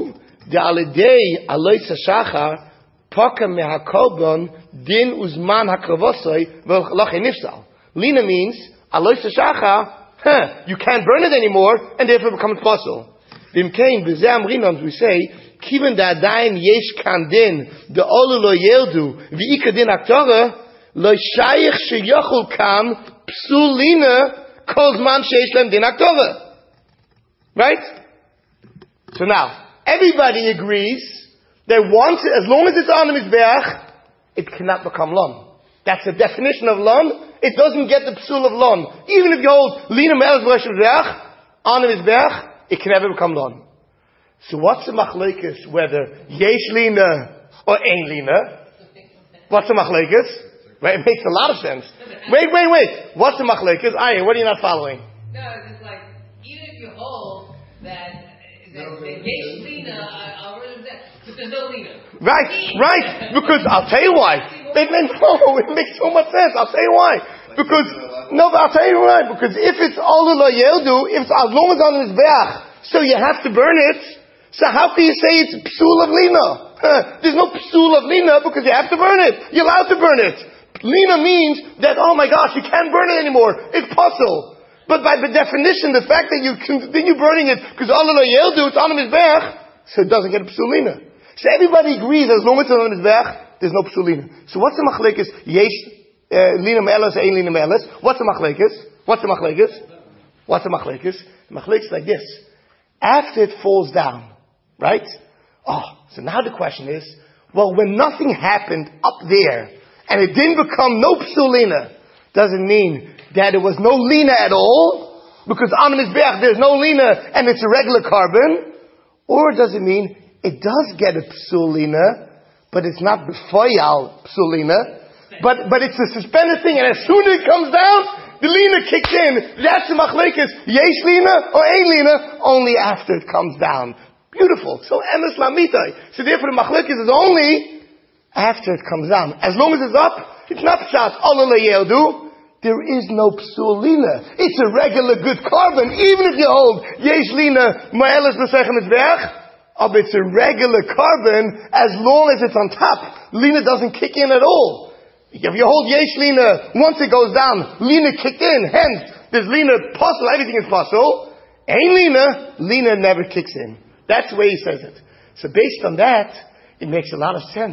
S1: The alidei alois hashachar paka mehakolbon din uzman hakravosoi v'lachay nifsal. Lina means alois hashachar. You can't burn it anymore, and therefore it becomes possible. V'imkein b'zeh amrinon, we say kiven da'adayin yesh kan din the olu lo yeldu v'ika din aktorah lo shayich sheyochul kan psulina kol zman sheish lem din aktorah. Right? So now, everybody agrees that once, as long as it's on the Mizbeach, it cannot become lon. That's the definition of lon. It doesn't get the psul of lon. Even if you hold lina me'elas b'resh Mizbeach, on the Mizbeach, it can never become lon. So what's the machlekes, whether yesh lina or ein lina? What's the machlekes? Right? It makes a lot of sense. Wait. What's the machlekes? Aye, what are you not following?
S2: No, it's just like, even if you hold that yesh lina, but there's no lina.
S1: Right. Because I'll tell you why. It makes so much sense. I'll tell you why. I'll tell you why. Because if it's all lo yeldu, if it's as long as on his beach, so you have to burn it. So how can you say it's psul of lina? There's no psul of lina because you have to burn it. You're allowed to burn it. Lina means that, oh my gosh, you can't burn it anymore. It's possible. But by the definition, the fact that you continue burning it because all lo yeldu, it's on his beach, so it doesn't get a psul lina. So everybody agrees as long as it's on his beach, there's no psul lina. So what's the machlekes? Yesh lina me'elas, ein lina me'elas. What's the machlekes? The machlekes is like this. After it falls down, right? So now the question is, well, when nothing happened up there, and it didn't become no psul lina, does it mean that it was no lina at all? Because on his beach there's no lina, and it's a regular carbon? Or does it mean it does get a psul lina, but it's not b'foyal psul lina, but it's a suspended thing, and as soon as it comes down, the lina kicks in. That's the machlekes. Yesh lina or ein lina, only after it comes down. Beautiful. So emes lamitai. So therefore the machlekes is only after it comes down. As long as it's up, it's not pshat ola leyeldu. There is no psul lina. It's a regular good carbon, even if you hold yesh lina ma'elas b'seichem mizbeach. It's a regular carbon as long as it's on top. Lina doesn't kick in at all. If you hold yesh lina, once it goes down, lina kicked in. Hence, there's lina possible, everything is possible. Ein lina never kicks in. That's the way he says it. So based on that, it makes a lot of sense.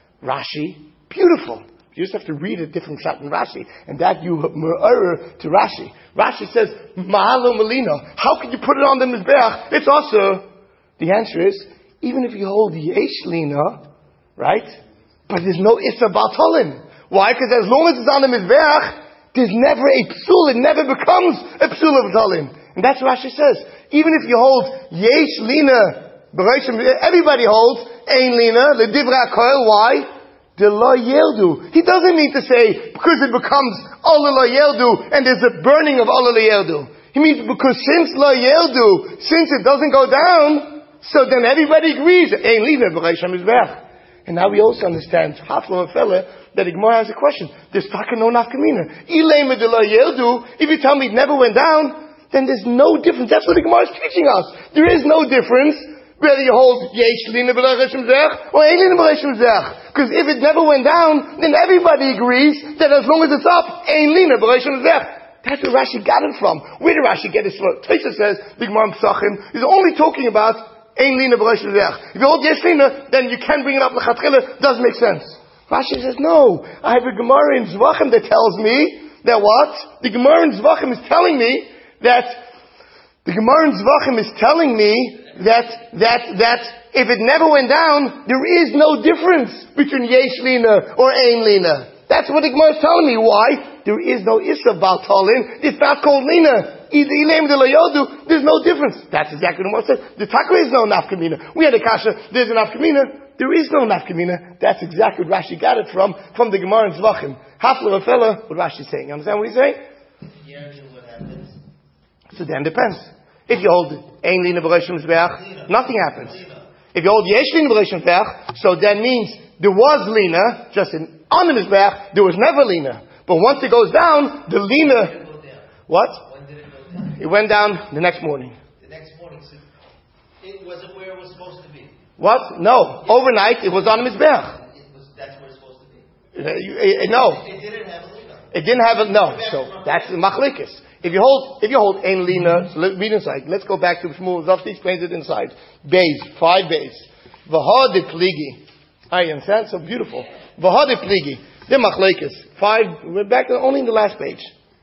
S1: Rashi, beautiful. You just have to read a different shot in Rashi, and that you mirror to Rashi. Rashi says, Mahalo Melina. How can you put it on the Mizbeach? It's also, the answer is, even if you hold yesh lina, right? But there's no issa baltolin. Why? Because as long as it's on the Mizbeach, there's never a psul. It never becomes a psul of baltolin. And that's what Rashi says. Even if you hold yesh lina, everybody holds ein lina, ledivra koil. Why? The lo yeldu. He doesn't mean to say because it becomes all lo yeldu and there's a burning of all lo yeldu. He means because since lo yeldu, since it doesn't go down, so then everybody agrees ein lina b'reisham mizbeach. And now we also understand Hafla and Fella that the Gemara has a question. There's taka no nafkamina. Ilema de lo yeldu. If you tell me it never went down, then there's no difference. That's what the Gemara is teaching us. There is no difference whether you hold yesh lina b'reisham mizbeach or ein lina b'reisham mizbeach. Because if it never went down, then everybody agrees that as long as it's up, ein lina b'reisham mizbeach. That's where Rashi got it from. Where did Rashi get it from? Tosha says the Gemara Pesachim is only talking about ein lina b'reisham mizbeach. If you hold yesh lina, then you can bring it up l'chatchila. Doesn't make sense. Rashi says no. I have a Gemara in Zvachim that tells me that what? The Gemara in Zvachim is telling me that if it never went down, there is no difference between yesh lina or ein lina. That's what the Gemara is telling me. Why? There is no issa baltolin. It's not called lina. Either ilem de lo yodu. There's no difference. That's exactly what the Gemara says. The taka is no nafkamina. We had a kasha. There's a nafkamina. There is no nafkamina. That's exactly what Rashi got it from the Gemara in Zvachim. Hafla v'fela, what Rashi's saying. You understand what he's saying?
S3: What happens?
S1: So then depends. If you hold ein lina b'reisham mizbeach, nothing happens. If you hold yesh lina b'reisham mizbeach, so that means there was lina, just on the mizbeach, there was never lina. But once it goes down, the lina, what?
S3: When did it go down?
S1: It went down the next morning.
S3: The next morning. So it wasn't where it was supposed to be.
S1: What? No. Overnight, it was on the Mizbeach.
S3: That's where it's supposed to be.
S1: No.
S3: It didn't have a lina.
S1: It didn't have a, no. So that's the machlekes. If you hold ein lina, so let's read inside. Let's go back to Shmuel. Zofti explains it inside. Bays, 5 bays. V'had pligi. I understand. So beautiful. V'had pligi. The machlekes. 5. We're back only in the last page.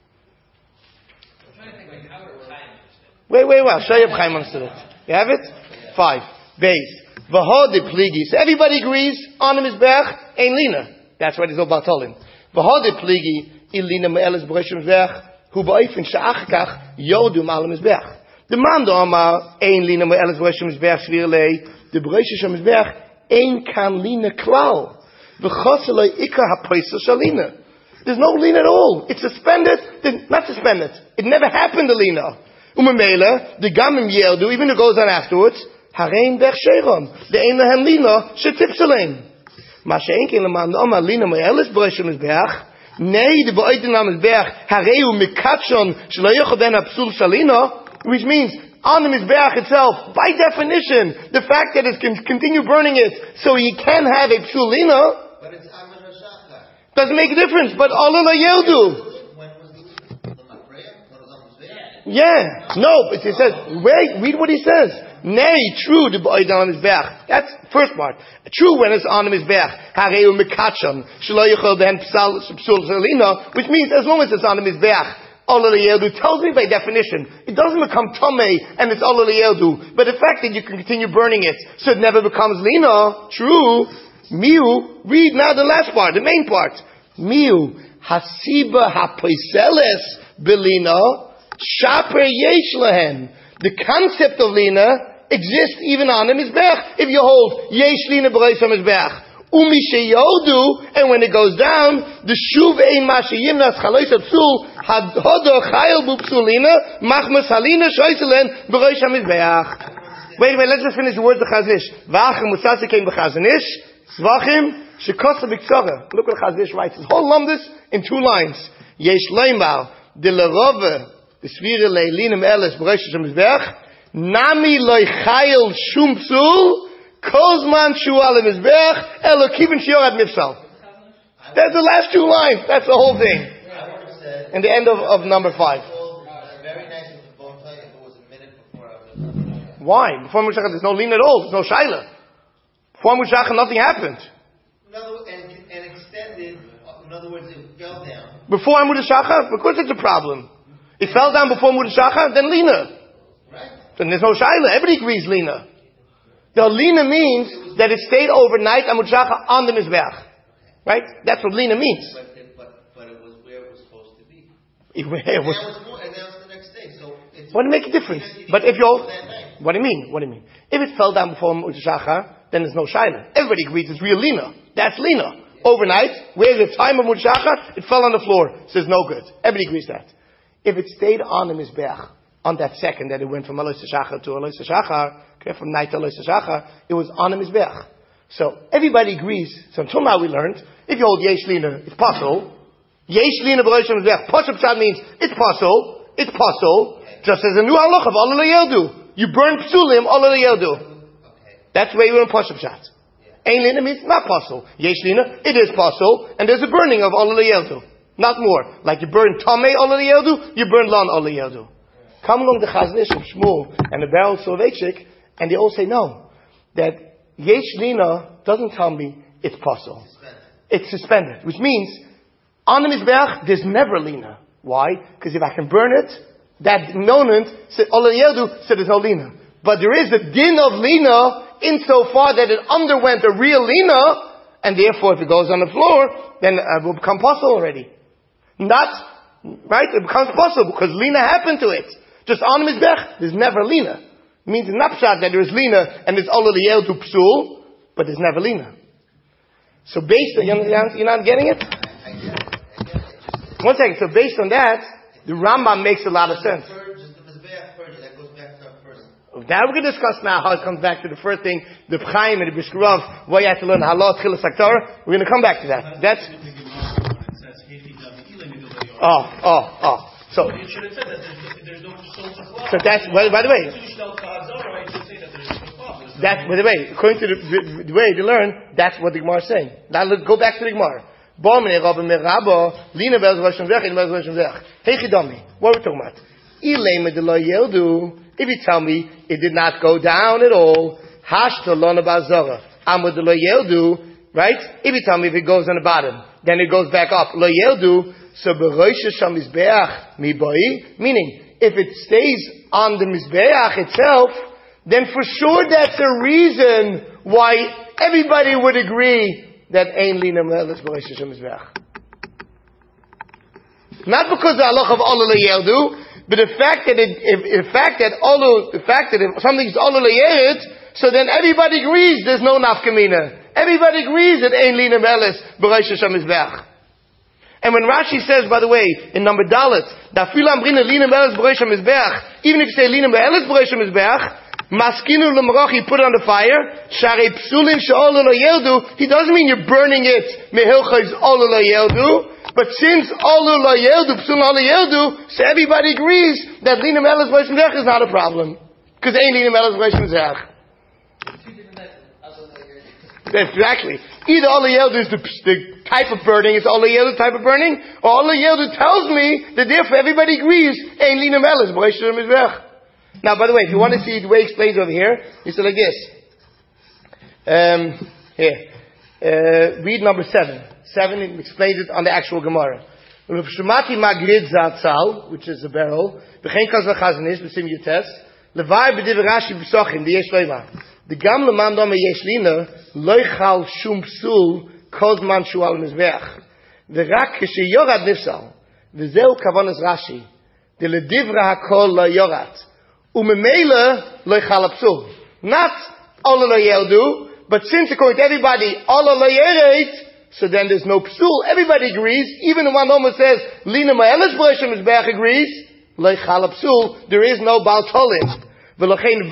S2: I'm trying to think like how it Chaim.
S1: Wait. I'll show you Chaim understood it. You have it? 5 bays. V'had pligi. So everybody agrees on the Mizbeach ein lina. That's what it's all about telling. V'had pligi ilina me'eles b'reish Mizbeach. Who ba'ifin sha'achkach yodu mal Mizbeach. The man do amar ein lina me'eles b'reish Mizbeach shvirlei. The b'reish Mizbeach ein kan lina klal. V'choselei ikar ha'poisa shalina. There's no lina at all. It's suspended. Not suspended. It never happened to lina. Umemela the gamim yerdu even if it goes on afterwards. Harein bech sheiron. The ein lahem lina shetipsalein. Ma she'en ken leman do amar lina me'eles b'reish Mizbeach. Nei the ba'idin Mizbeach hareu mikatshon shelo yochel ben hapsul shalina, which means on the Mizbeach itself, by definition, the fact that it can continue burning it, so you can have a psulina,
S3: But it's Amar HaShachar.
S1: doesn't make a difference. But Allah Yeldu.
S3: When was the Makreya? When was on Mizbeach?
S1: Yeah. No, but he says, wait, read what he says. Nay, true, the ba'idin on Mizbeach. That's the first part. True when it's on the Mizbeach. Hareu mikatshon shelo yochel ben psul shalina, which means as long as it's on the Mizbeach, Allah Yeldu tells me by definition, it doesn't become Tomei and it's Allah Yeldu. But the fact that you can continue burning it, so it never becomes Lina, true. Miu, read now the last part, the main part. Miu, hasiba hapoiseles belina, shaper yesh lahen. The concept of Lina exists even on the Mizbeach. If you hold yesh Lina b'reis Mizbeach. Umi sheyodu, and when it goes down, the shuv ein mashiyimnas chalois apsul hadhodo chayil bupsulina machmas halina shoiselen b'rosh hamizbeach. Wait, let's just finish the words of Chazon Ish. V'achem musasi came b'Chazon Ish zvachim shekosa b'ktzara. Look what Chazon Ish writes. His whole lumdus in 2 lines. Yesh leimar de lerove the svira leilinim eles b'rosh hamizbeach nami loy chayil shum psul Kozman Shual Mizbeach Elokivin Shiorad Mifsal. That's the last 2 lines. That's the whole thing. In the end of number 5.
S3: Very nice of the bone tell you if it was a minute before I was.
S1: Why? Before Mushacha there's no lean at all. There's no Shaila. Before Mushacha nothing happened.
S3: And extended, in other words, it fell down.
S1: Before Mushacha, of course it's a problem. It fell down before Mushacha, then Lina.
S3: Right?
S1: Then there's no Shaila. Everybody agrees Lina. The Lina means that it stayed overnight on Mushacha on the Mizbeach. Right? That's what Lina means.
S3: But it was where it was supposed to be.
S1: It
S3: And now it's the next day. So it's
S1: what do you make a difference? But if you're, what do you mean? If it fell down before Mushacha, then there's no Shaila. Everybody agrees it's real Lina. That's Lina. Overnight, where's the time of Mushacha? It fell on the floor. Says no good. Everybody agrees that. If it stayed on the Mizbeach, on that second that it went from Alois Shachar to Alois Shachar, okay, from night to Alois Shachar, it was on the Mizbeach. So everybody agrees. So until now we learned, if you hold Yesh Lina, it's possible. Yesh Lina b'Rosh Mizbeach. Pashup Pshat means it's possible. It's possible. Just as a new halach of Allah Yeldu. You burn psulim, Allah Yeldu. That's the way you learn Pashup Pshat. Ein Lina means not possible. Yesh Lina, it is possible, and there's a burning of Allah Yeldu. Not more. Like you burn Tamei Allah Yeldu, you burn Lan Allah Yeldu. Come along the Chazon Ish of Shmuel and the Baruch Soloveitchik, and they all say no. That Yesh Lina doesn't tell me it's possible. It's suspended. Which means, on the Mizbeach, there's never Lina. Why? Because if I can burn it, that nonant, Allah Yeldu, said there's no Lina. But there is a din of Lina insofar that it underwent a real Lina, and therefore if it goes on the floor, then it will become possible already. Not, right? It becomes possible because Lina happened to it. Just on the Mizbech, there's never Lina. It means in Napshat that there is Lina and there's Allah Yeldu Psul, but there's never Lina. So based on, you're not getting it? One second. So based on that, the Rambam makes a lot of sense. Now we're going to discuss now how it comes back to the first thing, the Pchaim and the Bishkurov, why you have to learn Halot, Chilas Haktorah. We're going to come back to that. That's... So
S4: you should have said that there's no soul supply.
S1: So that's, well, by the way, That's, by the way, according to the way they learn, that's what the Gemara is saying. Now let's go back to the Gemara. What are we talking about? If you tell me it did not go down at all, right? If you tell me if it goes on the bottom, then it goes back up. So meaning, if it stays on the Mizbeach itself, then for sure that's a reason why everybody would agree that Ein Lina Me'elis B'Rosh Hashem Mizbeach. Not because the halach of Ola Le'yeldu, but the fact that if something's Ola Le'yered, so then everybody agrees there's no nafkamina. Everybody agrees that Ein Lina Me'elis B'Rosh Hashem Mizbeach. And when Rashi says, by the way, in number Dalet, even if you say Lina Me'elis B'Rosh Hashem Mizbeach, Maskinu l'mrochi, put it on the fire. Sharei psulin she'olu lo yeldu. He doesn't mean you're burning it. Mehilchos olu lo yeldu. But since olu lo yeldu, psulin olu yeldu, so everybody agrees that Lina Me'elis B'Rosh Hashem is not a problem. Because ain't Lina Me'elis B'Rosh Hashem. Exactly. Either olu yeldu is the type of burning, it's olu yeldu type of burning, or olu yeldu tells me that therefore everybody agrees ain't Lina Me'elis B'Rosh Hashem. Now, by the way, if you want to see the way he explains over here, he said like this. Read number 7. 7 explains it on the actual Gemara. Which is a barrel. The gam leman dome yeshlina loichal shum psul kozman shual mizbeach. V'rak k'sheyorad nifsal. V'zeu kavonas Rashi. De ledivra hakol lo yorat. Umemela loichal psul. Not all lo yeldu, but since according to everybody all lo yeret, so then there's no psul. Everybody agrees. Even when one almost says Lina Me'elis B'Rosh Hashem agrees loichal psul. There is no bal tolim. And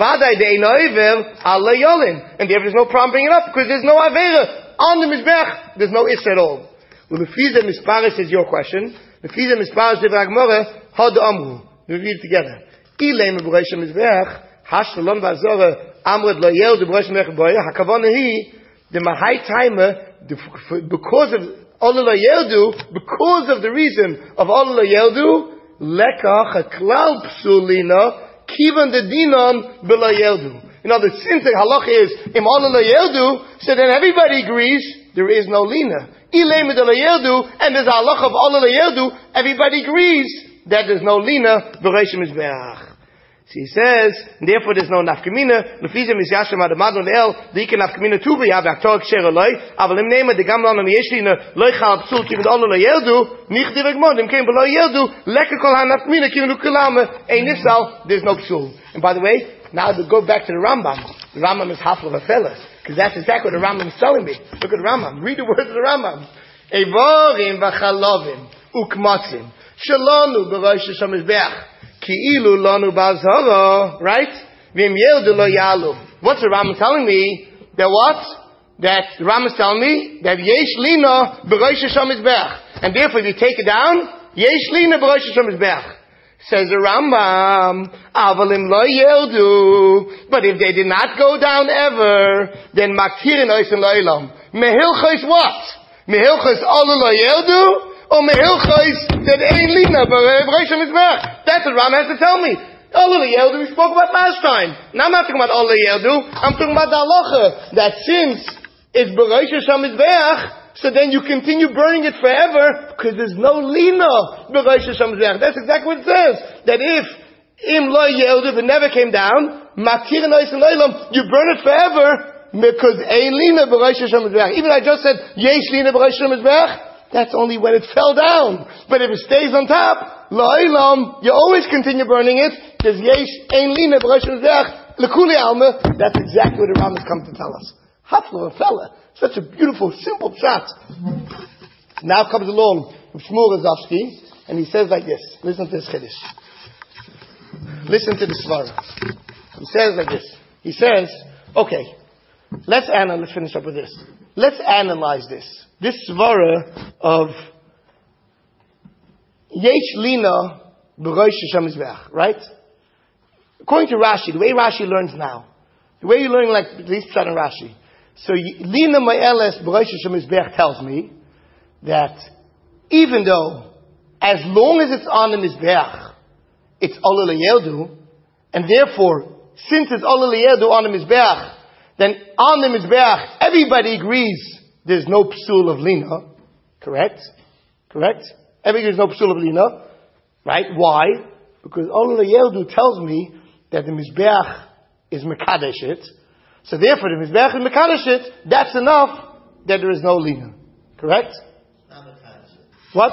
S1: there's no problem bringing it up because there's no avera on the mizbech. There's no isra at all. Well, the fiza misparis is your question. The fiza misparis de Gemara had amru. We read it together. Ilay B'Rosh mizbech hashalom v'azora amrud lo yel de B'Rosh mizbech boya hakavana hi the mahai timer because of all lo yeldu because of the reason of all lo yeldu lekach haklal psulina. Kivan the dinon b'la yeldu. In other words, since the halach is im ala la yeldu, so then everybody agrees there is no lina. Ilay la yeldu, and there's a halach of ala la yeldu, everybody agrees that there's no lina b'Rosh mizbeach. So he says, and therefore there's no nafkamina. Lefizim is yashem adamad le'el. The ikan nafkamina tu v'yav aktor ksher olay. Aval im nema de gam lana miyeshlina loy chal psul kivad ala la yeldu. Nich direk mod im kein below yeldu. Lekker kol ha nafkamina kivan ukulame. Ein nifsal. There's no psul. And by the way, now to go back to the Rambam. The Rambam is half of a fella. Because that's exactly what the Rambam is telling me. Look at the Rambam. Read the words of the Rambam. Evorim v'chalovim ukmatzim. Shalonu b'Rosh Hashem mizbeach. Ki'ilu lanu b'azhara, right? V'im yeldu lo yalu. What's the Rambam telling me? That what? That the Rambam is telling me that yesh lina b'Rosh Hashem mizbeach. And therefore, if you take it down, yesh lina b'Rosh Hashem mizbeach. Says the Rambam, avalim lo yeldu. But if they did not go down ever, then maktirin oisen lo ilam. Mehilchos what? Mehilchos alu lo yeldu? Or mehilchos that ain't lina b'Rosh Hashem mizbeach. That's what Rambam has to tell me. Alu lo yeldu we spoke about last time. Now I'm not talking about alu lo yeldu. I'm talking about the halacha that since it's b'Rosh Hashem mizbeach, so then you continue burning it forever because there's no lina b'Rosh Hashem mizbeach. That's exactly what it says. That if im lo yeldu, if it never came down, matir noisen loilam, you burn it forever because ein lina b'Rosh Hashem mizbeach. Even I just said yesh lina b'Rosh Hashem mizbeach. That's only when it fell down. But if it stays on top, loilam, you always continue burning it because yesh ein lina b'Rosh Hashem mizbeach lekuli alma. That's exactly what the Rambam has come to tell us. Hafla a fella. Such a beautiful, simple shot. Now comes along Shmuel Rozovsky, and he says like this. Listen to this chiddush. Listen to the svara. He says like this. He says, okay, let's finish up with this. Let's analyze this. This svara of Yesh Lina B'Rosh Hashem Mizbeach, right? According to Rashi, the way Rashi learns now, The way you're learning, like at least Pshat and Rashi. So Lina Ma'eles B'Rosh Mizbeach tells me that even though, as long as it's on the Mizbeach, it's Ola L'Yeldu, and therefore, since it's Ola L'Yeldu on the Mizbeach, then on the Mizbeach, everybody agrees there's no Psul of Lina. Correct? Everybody agrees no Psul of Lina. Right? Why? Because Ola L'Yeldu tells me that the Mizbeach is Mekadesh it. So therefore, the Mizbeach is Mekadesh it. That's enough that there is no Lina. Correct?
S3: Not Mekadesh it.
S1: What?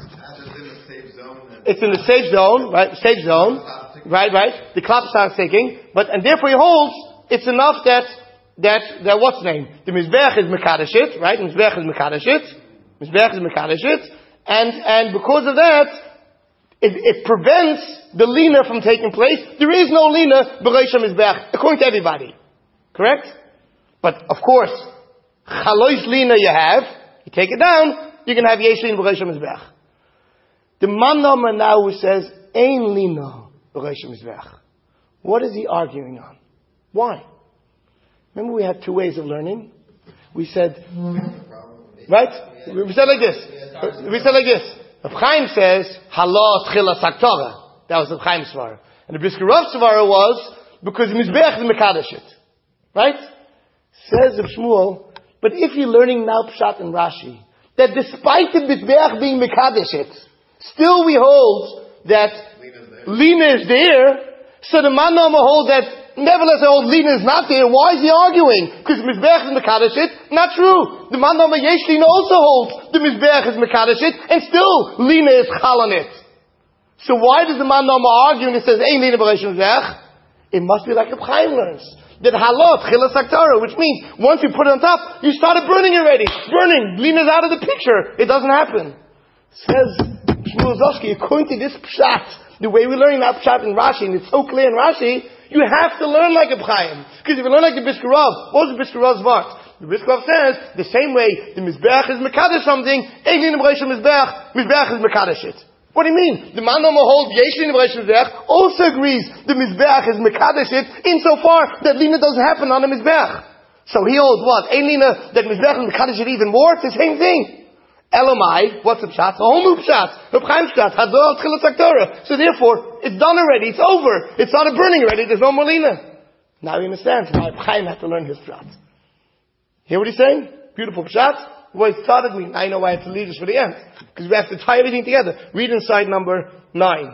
S1: It's in the safe zone, right? Safe zone. Right. The clock starts ticking. And therefore he holds, it's enough that what's the name? The Mizbeach is Mekadesh it, right? Mizbeach is Mekadesh it. And because of that, it prevents the Lina from taking place. There is no Lina B'Rosh Mizbeach, according to everybody. Correct? But of course, Chalois Lina you have, you take it down, you can have Yesh Lina B'Rosh Mizbeach. The Mandama now who says, Ein Lina B'Rosh Mizbeach. What is he arguing on? Why? Remember we had two ways of learning? We said, right? We said like this. Rav Chaim says, Halah Tchila Saktora. That was Rav Chaim's svara. And the Brisker Rav svara was, because Mizbeach is Mekadesh it. Right? Says Rav Shmuel, but if you're learning now Pshat and Rashi, that despite the Mizbeach being Mekadesh it, still we hold that Lina is there, so the Manama holds that nevertheless the old Lina is not there. Why is he arguing? Because Mizbeach is Mekadesh it? Not true. The Manama Yesh Lina also holds the Mizbeach is Mekadesh it, and still Lina is Chal on it. So why does the Manama argue and it says Ein Lina B'Rosh Mizbeach? It must be like Reb Chaim learns. That halot, chila saktara, which means once you put it on top, you started burning already. Burning. Lina's out of the picture. It doesn't happen. Says Shmuel Zoshki, according to this pshat, the way we're learning that pshat in Rashi, and it's so clear in Rashi, you have to learn like Reb Chaim. Because if you learn like the Brisker Rav, what was the Brisker Rav's vart? The Brisker Rav says, the same way the Mizbeach is Mekadesh something, Eglin B'Rosh Mizbeach is Mekadesh it. What do you mean? The Manoma holds Yesh Lina B'Rosh Mizbeach also agrees the Mizbeach is Mekadesh it insofar that Lina doesn't happen on the Mizbeach. So he holds what? Ein Lina, that Mizbeach is Mekadesh it even more? It's the same thing. Elamai, what's the pshat? A whole new pshat. Reb Chaim pshat. Hador Tchilas Saktora. So therefore, it's done already. It's over. It's started burning already. There's no more Lina. Now he understands why Reb Chaim had to learn his pshat. Hear what he's saying? Beautiful pshat. Well, it started me. I know why I have to leave this for the end. Because we have to tie everything together. Read inside number 9.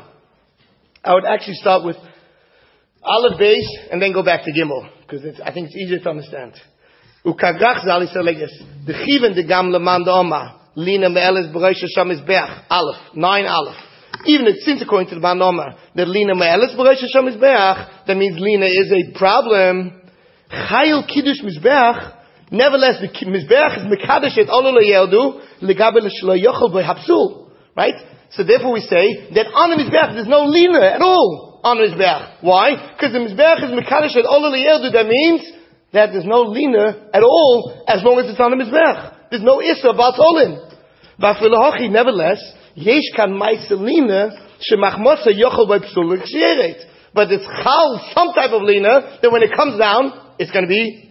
S1: I would actually start with Aleph Beis and then go back to Gimel. Because I think it's easier to understand. Ukagach Zal said like this. The Chiven de Gam Leman de Oma. Lina Me'eles B'Rosh Hashem is Beach. Aleph. 9 Aleph. Even if, since according to the Man Oma, that Lina Me'eles B'Rosh Hashem is Beach, that means Lina is a problem. Chayil Kiddush Mizbeach. Nevertheless, the Mizbeach is Mekadesh et Olo L'Yeldu L'Gabel Shlo Yochel B'Hapsul. Right? So therefore we say that on the Mizbeach there's no Lina at all on the Mizbeach. Why? Because the Mizbeach is Mekadesh et Olo L'Yeldu. That means that there's no Lina at all as long as it's on the Mizbeach. There's no Issa B'Atolin. B'Afilahochi, nevertheless, Yesh Kan Ma'isa Lina Shemachmosa Yochel B'Hapsul L'Kshieret. But it's Chal, some type of Lina, that when it comes down, it's going to be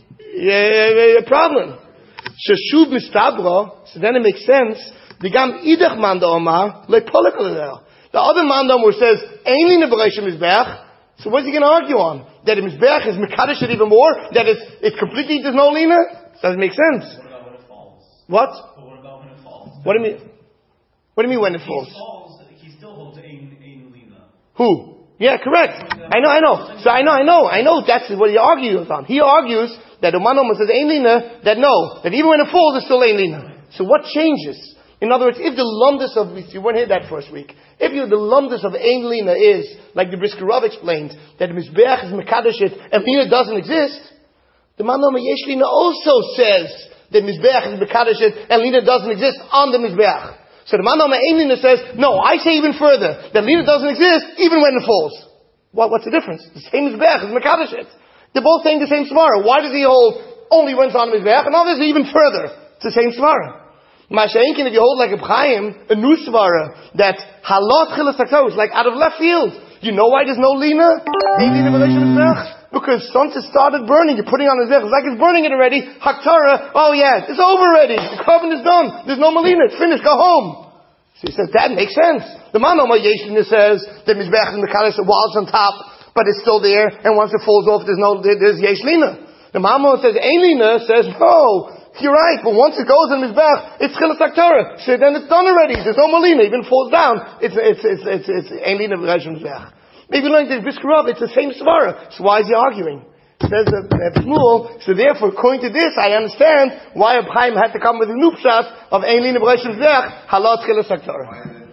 S1: a problem. Sheshuv mistabra, so then it makes sense. The gam idach man da'oma like polakal. The other man da'oma says Ein Lina B'Rosh Mizbeach. So what's he going to argue on? That the Mizbeach is mekadesh it even more? That it's completely there's no Lina? Doesn't make sense.
S4: What about when it falls?
S1: What?
S4: But what about when it falls?
S1: What do you mean? What do you mean when it falls?
S4: He still holds Ein Lina.
S1: Who? Yeah, correct. I know. So I know. That's what he argues on. He argues that the Manoma says Ein Lina, that no, that even when it falls, it's still Ein Lina. So what changes? In other words, if the lumdus of, you weren't here that first week, if the lumdus of Ein Lina is, like the Brisker Rav explained, that Mizbeach is Mekadesh it, and Lina doesn't exist, the Manoma Yesh Lina also says that Mizbeach is Mekadesh it, and Lina doesn't exist on the Mizbeach. So the Manoma Ein Lina says, no, I say even further, that Lina doesn't exist even when it falls. What's the difference? The same Mizbeach is Mekadesh it. They're both saying the same svara. Why does he hold only when it's on Mizbeach, and others even further? It's the same svara. Masha'inkin, if you hold like Reb Chaim, a new svara, that halot chilas saktos, like out of left field. You know why there's no Lina? Ain't Lina B'Rosh Mizbeach? Because once it started burning, you're putting on the zech. It's like it's burning it already. Haktara, oh yeah, it's over already. The carbon is done. There's no melina. It's finished. Go home. So he says, that makes sense. The Manoma Yeshlina says, the Mizbech and the Kalis while it's on top, but it's still there, and once it falls off, there's Yeshlina. The Manoma says, Einlina says, no, you're right, but once it goes in Mizbech, it's Chilas Haktara. So then it's done already. There's no melina. Even falls down. It's Einlina V'Reshim Mizbech. Maybe like the Biskarov, it's the same svara. So why is he arguing? Says the Shmuel, so therefore, according to this, I understand why Reb Chaim had to come with a new pshat of Einlina B'Reshim Zech, Halot Chilas Haktara.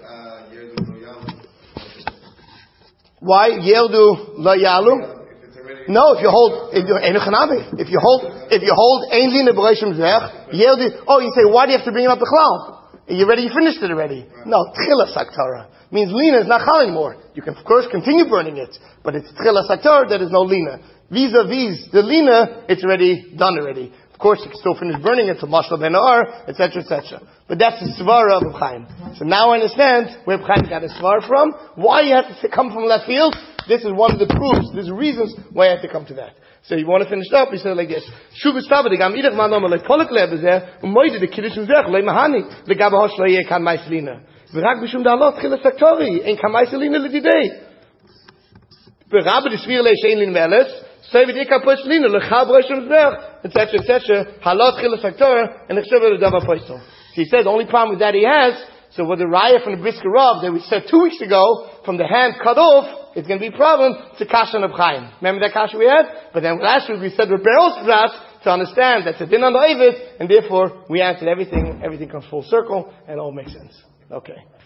S1: Why Yerdu Lo Yalu? No, if you hold Einlina B'Reshim Zech, Yerdu. Oh, you say, why do you have to bring it up the Chlal? You finished it already. No, Chilas Haktara means lina is not chal anymore. You can of course continue burning it, but it's Chilas Haktara, there is no lina. Vis-a-vis the lina, it's already done already. Of course, you can still finish burning it to Mashal Ben Ar, etc., etc. But that's the svara of Reb Chaim. So now I understand where Reb Chaim got his svara from. Why you have to come from left field? This is one of the proofs. There's reasons why I have to come to that. So you want to finish up? He said like this: Shuvas Tavadig am idach man nomer lepolik lebezer umoide de kiddush zech le mahani le gabahosh le yekan meislina. V'rak b'shum da'alot chilas haktori ein kan meislina l'didei. V'rabbe d'shvir le she'ein ve'eles. So we take a poislina lechab reshim zech, etc., etc. Halot chilas haktor and nechshav ledavar poisel. He said the only problem with that he has. So with the raya from the Brisker Rav that we said 2 weeks ago, from the hand cut off, it's going to be a problem. It's a kasha of Chaim. Remember that kasha we had? But then last week we said Rebbeos Pras to understand that's a din on the Ovid, and therefore we answered everything. Everything comes full circle, and it all makes sense. Okay.